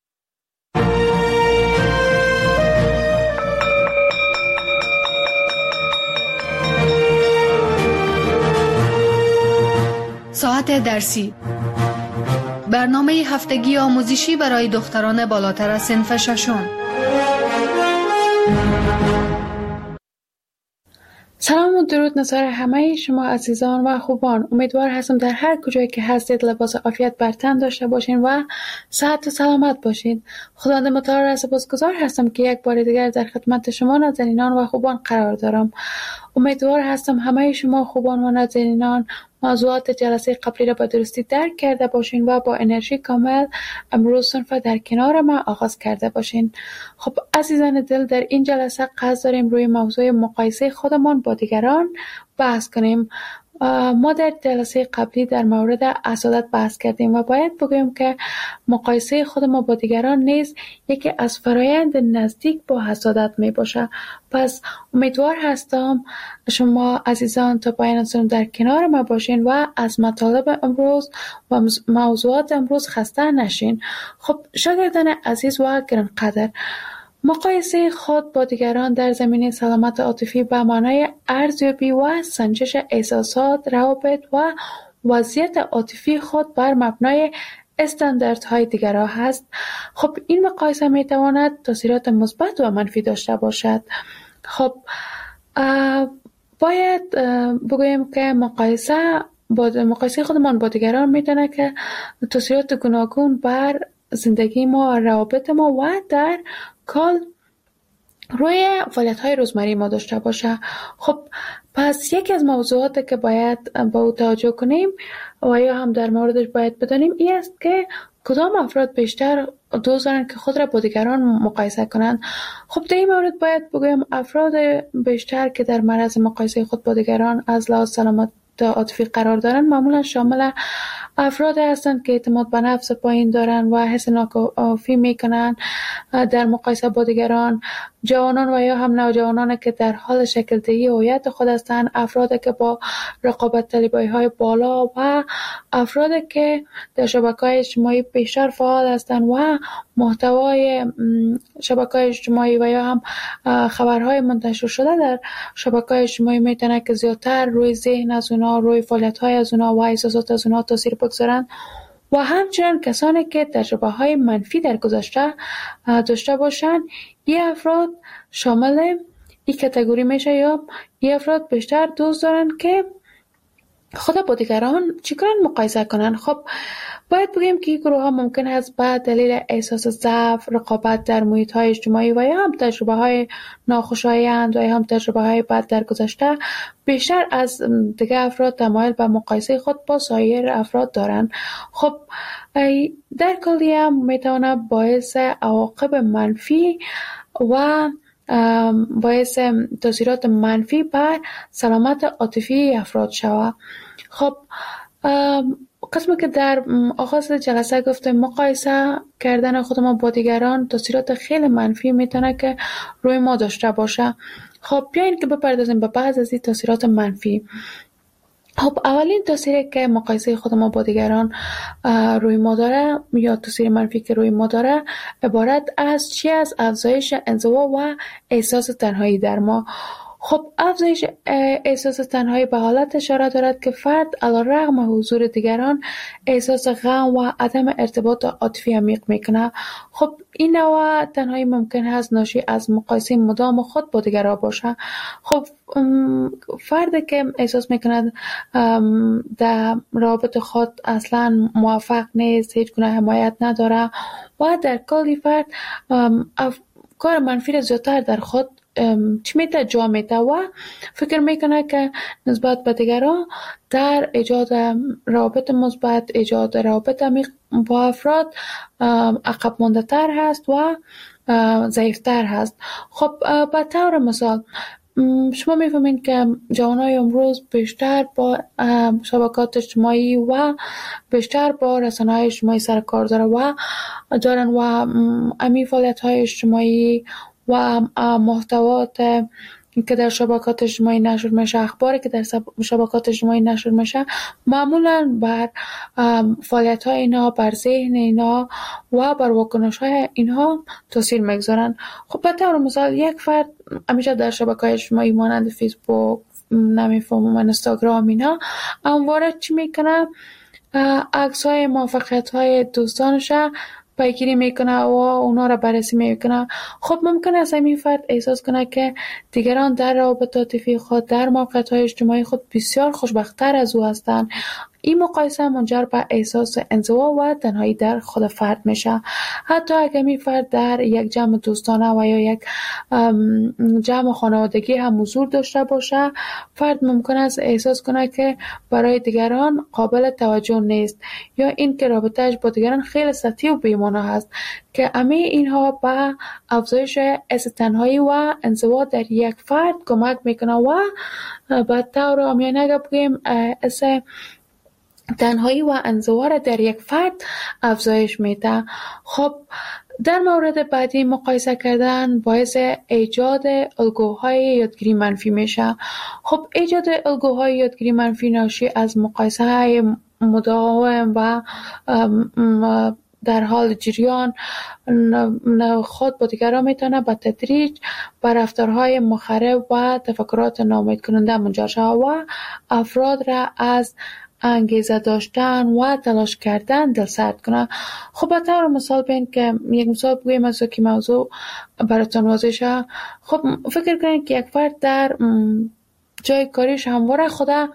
ساعت درسی، برنامه هفتگی آموزشی برای دختران بالاتر از صنف ششم. سلام و درود نظر همه شما عزیزان و خوبان. امیدوار هستم در هر کجایی که هستید لباس عافیت بر تن داشته باشین و صحت و سلامت باشین. خداوند متعال را سپاسگزار هستم که یک بار دیگر در خدمت شما نازنینان و خوبان قرار دارم. امیدوار هستم همه شما خوبان و نازنینان موضوعات جلسه قبلی را به درستی درک کرده باشین و با انرژی کامل امروز صنف در کنار ما آغاز کرده باشین. خب عزیزان دل، در این جلسه قصد داریم روی موضوع مقایسه خودمان با دیگران بحث کنیم. ما در جلسه قبلی در مورد حسادت بحث کردیم و باید بگویم که مقایسه خود ما با دیگران نیز یکی از فرایند نزدیک با حسادت می باشه. پس امیدوار هستم شما عزیزان تا پایان صنف در کنار ما باشین و از مطالب امروز و موضوعات امروز خسته نشین. خب شاگردان عزیز و گرانقدر، مقایسه خود با دیگران در زمینه سلامت عاطفی به معنای ارزیابی و سنجش احساسات، روابط و وضعیت عاطفی خود بر مبنای استانداردهای دیگران هست. خب این مقایسه می تواند تاثیرات مثبت و منفی داشته باشد. خب باید بگوییم که مقایسه خودمان با دیگران میتونه که تاثیرات گوناگون بر زندگی ما و روابط ما و در کل روی فعالیت‌های روزمره ما داشته باشه. خب پس یکی از موضوعاتی که باید با او توجه کنیم و یا هم در موردش باید بدانیم این است که کدام افراد بیشتر دوست دارند که خود را با دیگران مقایسه کنند. خب در این مورد باید بگویم افراد بیشتر که در معرض مقایسه خود با دیگران از لحاظ سلامت عاطفی قرار دارند معمولا شامل افراد هستند که اعتماد به نفس پایین دارند و حس ناکافی میکنند در مقایسه با دیگران. جوانان و یا هم نوجوانان که در حال شکل دهی هویت خود هستند، افراد که با رقابت طلبی‌های بالا و افراد که در شبکه‌های اجتماعی بیشتر فعال هستند و محتوای شبکه‌های اجتماعی و یا هم خبرهای منتشر شده در شبکه‌های اجتماعی میتونه که زیادتر روی ذهن از اونا، روی فعالیت‌های از اونا و احساسات از اونا تاثیر بگذارن و همچنین کسانی که تجربه‌های منفی در گذشته داشته باشند. این افراد شامل این کاتگوری میشه یا این افراد بیشتر دوست دارن که خود با دیگران چیکار مقایسه کنن. خب باید بگیم که این گروه ها ممکن است به دلیل احساس ضعف، رقابت در محیط های اجتماعی و یا هم تجربه های ناخوشایند و یا هم تجربه های بد در گذشته بیشتر از دیگر افراد تمایل به مقایسه خود با سایر افراد دارند. خب در کلی هم میتونه باعث عواقب منفی و باعث تاثیرات منفی بر سلامت عاطفی افراد شود. خب قسمی که در آغاز جلسه گفتم مقایسه کردن خودمان با دیگران تاثیرات خیلی منفی میتونه که روی ما داشته باشه. خب بیاین که بپردازیم به بعض از این تاثیرات منفی. خب اولین تاثیری که مقایسه خود ما با دیگران روی ما داره یا تاثیر منفی که روی ما داره عبارت از چی؟ از افزایش انزوا و احساس تنهایی در ما. خب افزایش احساس تنهایی به حالت اشاره دارد که فرد علیرغم حضور دیگران احساس غم و عدم ارتباط عاطفی عمیق میکنه. خب این نوع تنهایی ممکن است ناشی از مقایسه مدام خود با دیگران باشه. خب فردی که احساس میکنه در رابطه خود اصلا موفق نیست، هیچ گونه حمایت نداره و در کلی فرد کار منفی را زیادتر در خود چی میته جا میته و فکر میکنه که نسبت به دیگران در ایجاد روابط مثبت، ایجاد روابط عمیق با افراد عقب مانده تر هست و ضعیف تر هست. خب به طور مثال شما میفهمین که جوانای امروز بیشتر با شبکات اجتماعی و بیشتر با رسانه‌های اجتماعی سر کار دارن و امی فعالیت‌های اجتماعی و محتوات که در شبکات اجتماعی نشر میشه، اخباری که در شبکات اجتماعی نشر میشه معمولاً بر فعالیت‌های اینا، بر ذهن اینا و بر واکنش‌های اینها تاثیر میگذارن. خب به طور مثال یک فرد همیشه در شبکه‌های اجتماعی مانند فیسبوک، نمیفهمم اینستاگرام اینا همواره چی میکنه؟ عکس‌های موفقیت‌های دوستانش پیگیری میکنه و اونا را بررسی میکنه. خب ممکنه از همین فرد احساس کنه که دیگران در روابط عاطفی خود، در موقعیت‌های اجتماعی خود بسیار خوشبخت‌تر از او هستند. این مقایسه منجر به احساس انزوا و تنهایی در خود فرد میشه. حتی اگر می فرد در یک جمع دوستانه و یا یک جمع خانوادگی هم حضور داشته باشه، فرد ممکن است احساس کنه که برای دیگران قابل توجه نیست یا این که رابطه‌اش با دیگران خیلی سطحی و بی‌معنی هست که همه اینها به افزایش احساس تنهایی و انزوا در یک فرد کمک میکنه و به طور عامیانه اگر بگیم تنهایی و انزوا در یک فرد افزایش میده. خب در مورد بعدی مقایسه کردن باعث ایجاد الگوهای یادگیری منفی میشه. خب ایجاد الگوهای یادگیری منفی ناشی از مقایسه های مداوم و در حال جریان خود با دیگران میتونه به تدریج به رفتارهای مخرب و تفکرات ناامید کننده منجر شود و افراد را از انگیزه داشتن و تلاش کردن دلسرد کنه. خب به طور مثال بین که یک مثال بگویم از که موضوع براتون واضح شه. خب فکر کنید که یک فرد در جای کاریش همواره خدا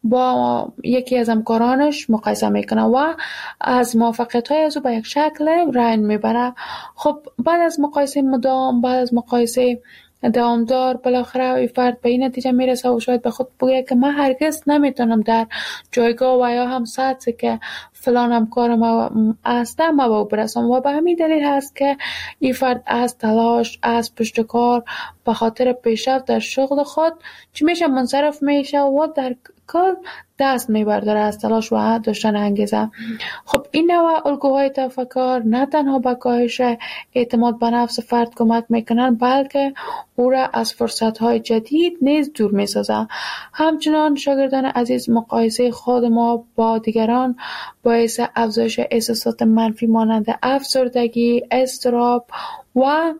با یکی از همکارانش مقایسه میکنه و از موفقیت‌های از او به یک شکل رنج میبره. خب بعد از مقایسه مدام، بعد از مقایسه دوامدار، بالاخره این فرد به این نتیجه میرسه و شاید به خود بگه که من هرگز نمیتونم در جایگاه و یا هم سطحی که فلان همکارم هسته ما به او برسم و به همین دلیل هست که این فرد از تلاش، از پشت کار به خاطر پیشرفت در شغل خود چی میشه منصرف میشه و در کل دست میبرداره از تلاش و داشتن انگیزه. خب این نوع الگوهای تفکر نه تنها به کاهش اعتماد به نفس فرد کمک میکنن بلکه او را از فرصتهای جدید نیز دور میسازه. همچنان شاگردان عزیز، مقایسه خود ما با دیگران باعث افزایش احساسات منفی مانند افسردگی، اضطراب و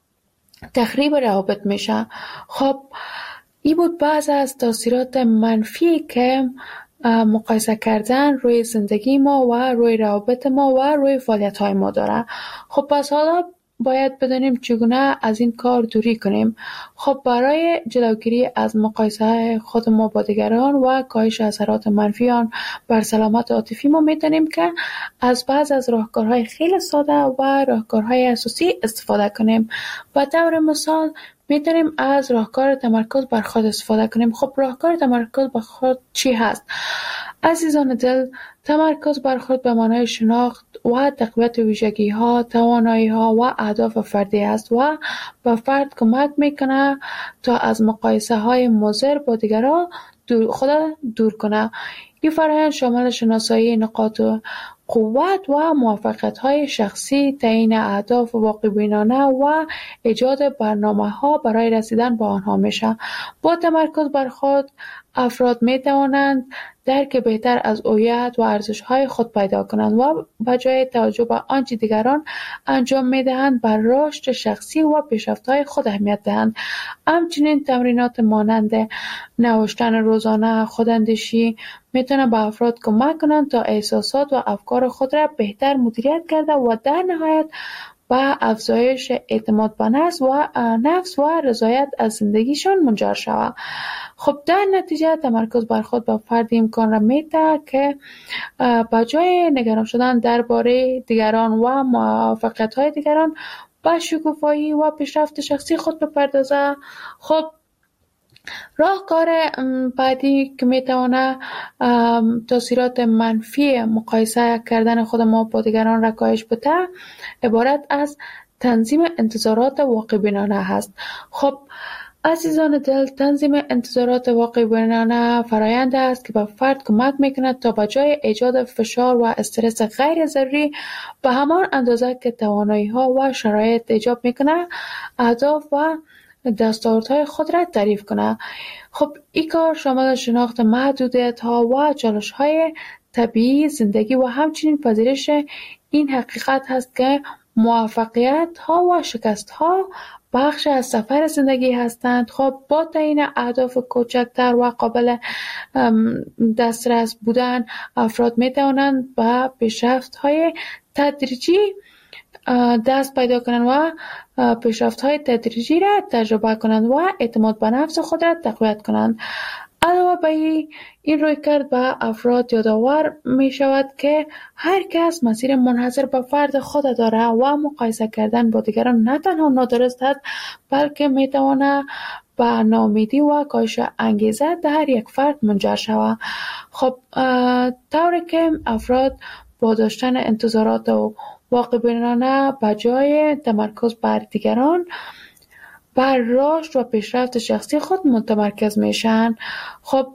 تخریب روابط میشه. خب این بود بعض از تاثیرات منفی که مقایسه کردن روی زندگی ما و روی روابط ما و روی فعالیت‌های ما داره. خب پس حالا باید بدانیم چگونه از این کار دوری کنیم. خب برای جلوگیری از مقایسه خود ما با دیگران و کاهش اثرات منفی آن بر سلامت عاطفی ما میتونیم که از بعض از راهکارهای خیلی ساده و راهکارهای اساسی استفاده کنیم. به طور مثال میتونیم از راهکار تمرکز بر خود استفاده کنیم. خب راهکار تمرکز بر خود چی هست؟ عزیزان دل، تمرکز بر خود به معنای شناخت و تقویت ویژگی‌ها، توانایی‌ها و اهداف فردی است و به فرد کمک میکنه تا از مقایسه‌های مضر با دیگران خود دور کنه. این فرآیند شامل شناسایی نقاط قوت و موفقیت‌های شخصی، تعیین اهداف واقع‌بینانه و ایجاد برنامه‌ها برای رسیدن به آنها میشه. با تمرکز بر خود افراد می‌توانند درک بهتر از هویت و ارزش‌های خود پیدا کنند و به جای توجه به آنچه دیگران انجام می‌دهند بر رشد شخصی و پیشرفت‌های خود اهمیت دهند. همچنین تمرینات مانند نوشتن روزانه، خوداندیشی میتونه به افراد کمک کنند تا احساسات و افکار خود را بهتر مدیریت کرده و در نهایت به افزایش اعتماد به نفس و رضایت از زندگیشان منجر شود. خب در نتیجه تمرکز بر خود به فرد امکان را میده که به جای نگران شدن درباره دیگران و موفقیت‌های دیگران به شکوفایی و پیشرفت شخصی خود بپردازه. خب راهکار بعدی که میتونه تاثیرات منفی مقایسه کردن خود ما با دیگران را کاهش بده عبارت از تنظیم انتظارات واقع بینانه هست. خب عزیزان دل، تنظیم انتظارات واقع بینانه فرایند است که به فرد کمک میکند تا به جای ایجاد فشار و استرس غیر ضروری به همان اندازه که توانایی ها و شرایط ایجاب میکنه اهداف و دستاوردهای خود را تعریف کنه. خب این کار شامل شناخت محدودیت ها و چالش های طبیعی زندگی و همچنین پذیرش این حقیقت هست که موفقیت ها و شکست ها بخش از سفر زندگی هستند. خب با تعیین اهداف کوچکتر و قابل دسترس بودن افراد می توانند به پیشرفت های تدریجی دست پیدا کنند و پیشرفت های تدریجی را تجربه کنند و اعتماد به نفس خود را تقویت کنند. علاوه بر این رویکرد به افراد یادآور می شود که هر کس مسیر منحصر به فرد خود دارد و مقایسه کردن با دیگران نه تنها نادرست است بلکه می تواند به ناامیدی و کاهش انگیزه در یک فرد منجر شود. خب طوری که افراد با داشتن انتظارات و واقع بینانه به جای تمرکز بر دیگران بر رشد و پیشرفت شخصی خود متمرکز میشن. خب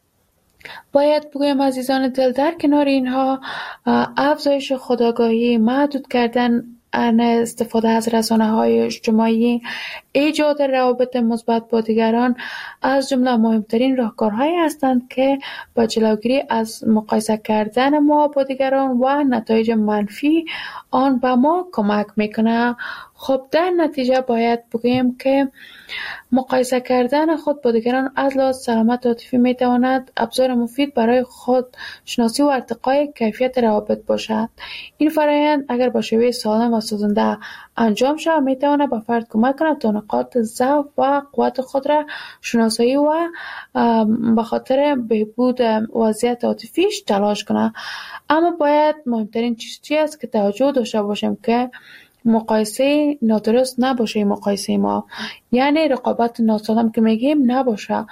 باید بگویم عزیزان دل، در کنار اینها افزایش خودآگاهی، محدود کردن استفاده از رسانه‌های اجتماعی، ایجاد روابط مثبت با دیگران از جمله مهمترین راهکارهایی هستند که با جلوگیری از مقایسه کردن ما با دیگران و نتایج منفی آن به ما کمک میکنه. خب در نتیجه باید بگویم که مقایسه کردن خود با دیگران از لحاظ سلامت عاطفی میتواند ابزار مفید برای خود شناسی و ارتقای کیفیت روابط باشد. این فرآیند اگر با شیوه سالم و سازنده انجام شود میتواند به فرد کمک کند تا نقاط ضعف و قوت خود را شناسایی و به خاطر بهبود وضعیت عاطفیش تلاش کند. اما باید مهمترین چیزی است که توجه داشته باشیم که مقایسه نادرست نباشه. مقایسه ما یعنی رقابت ناسالم که میگیم نباشه.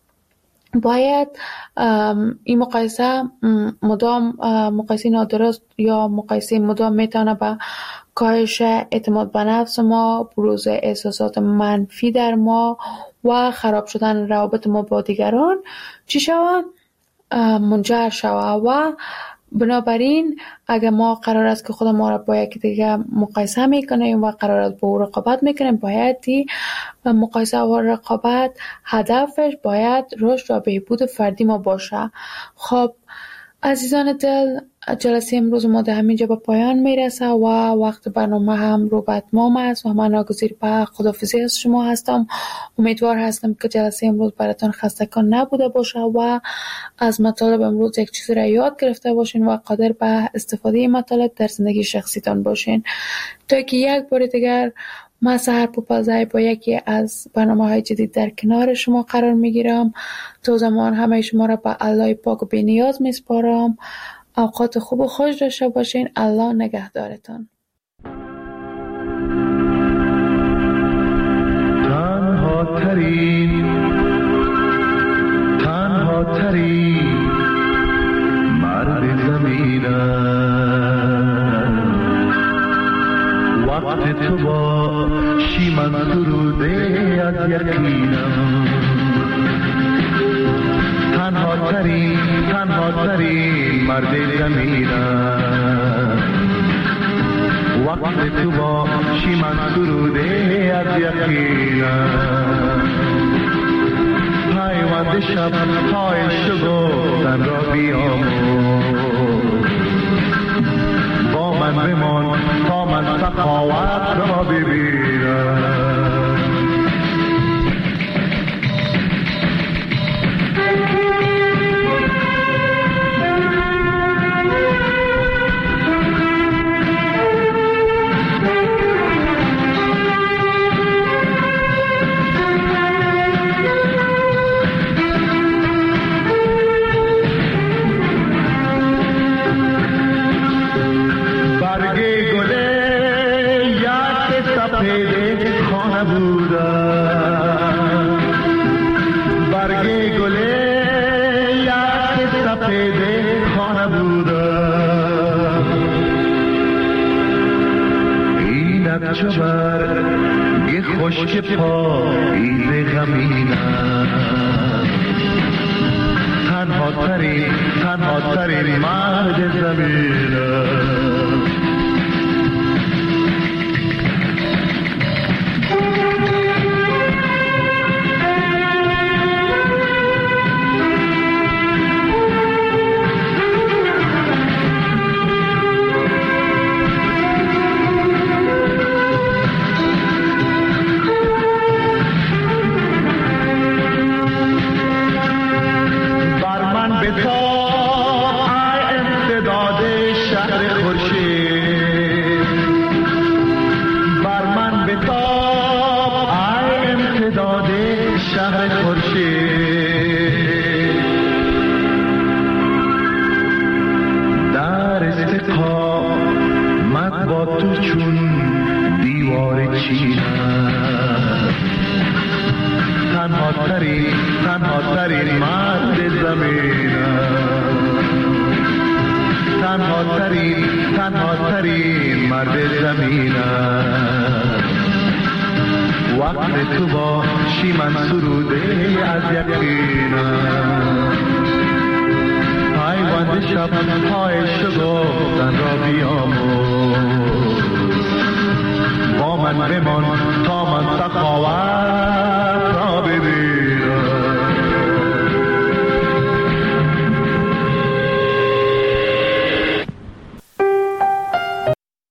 باید این مقایسه مدام مقایسه نادرست یا مقایسه مدام میتونه به کاهش اعتماد به نفس ما، بروز احساسات منفی در ما و خراب شدن روابط ما با دیگران چی شود؟ منجر شود. و بنابراین اگر ما قرار است که خود ما را با یکی دیگه مقایسه میکنیم و قرار است با او رقابت میکنیم، باید مقایسه و رقابت هدفش باید رشد و بهبود فردی ما باشه. خب عزیزان دل، جلسه امروز ما در همینجا به پایان میرسه و وقت برنامه هم رو به اتمام است و من ناگزیر به خداحافظی از شما هستم. امیدوار هستم که جلسه امروز براتون خستگان نبوده باشه و از مطالب امروز یک چیزی را یاد گرفته باشین و قادر به استفاده مطالب در زندگی شخصیتان باشین. تا که یک بار دیگر من سحر پوپلزای با یکی از برنامه‌های جدید در کنار شما قرار میگیرم. تا زمان همه شما را به الله پاک و بی‌نیاز میسپارم. اوقات خوب و خوش داشته باشین. الله نگهدارتان. تنها ترین مرد زمینم، وقت تو باشی من سروده از یقینم. تنها ترین مرد زمینم، وقت تو باشی من سروده از یقینم. پیوند شب های شگفتن را بیاموز، با من بمان تا من سخاوت را ببینم. ببیند چو برگ خشک پاییز غمینم تنها ترین مرد زمینم تنها ترین مرد زمینم تنها ترین مرد زمینم وقت تو باشی من سروده از یقینم پیوند شبهای شگفتن را بیاموز با من بمان تا من سخاوت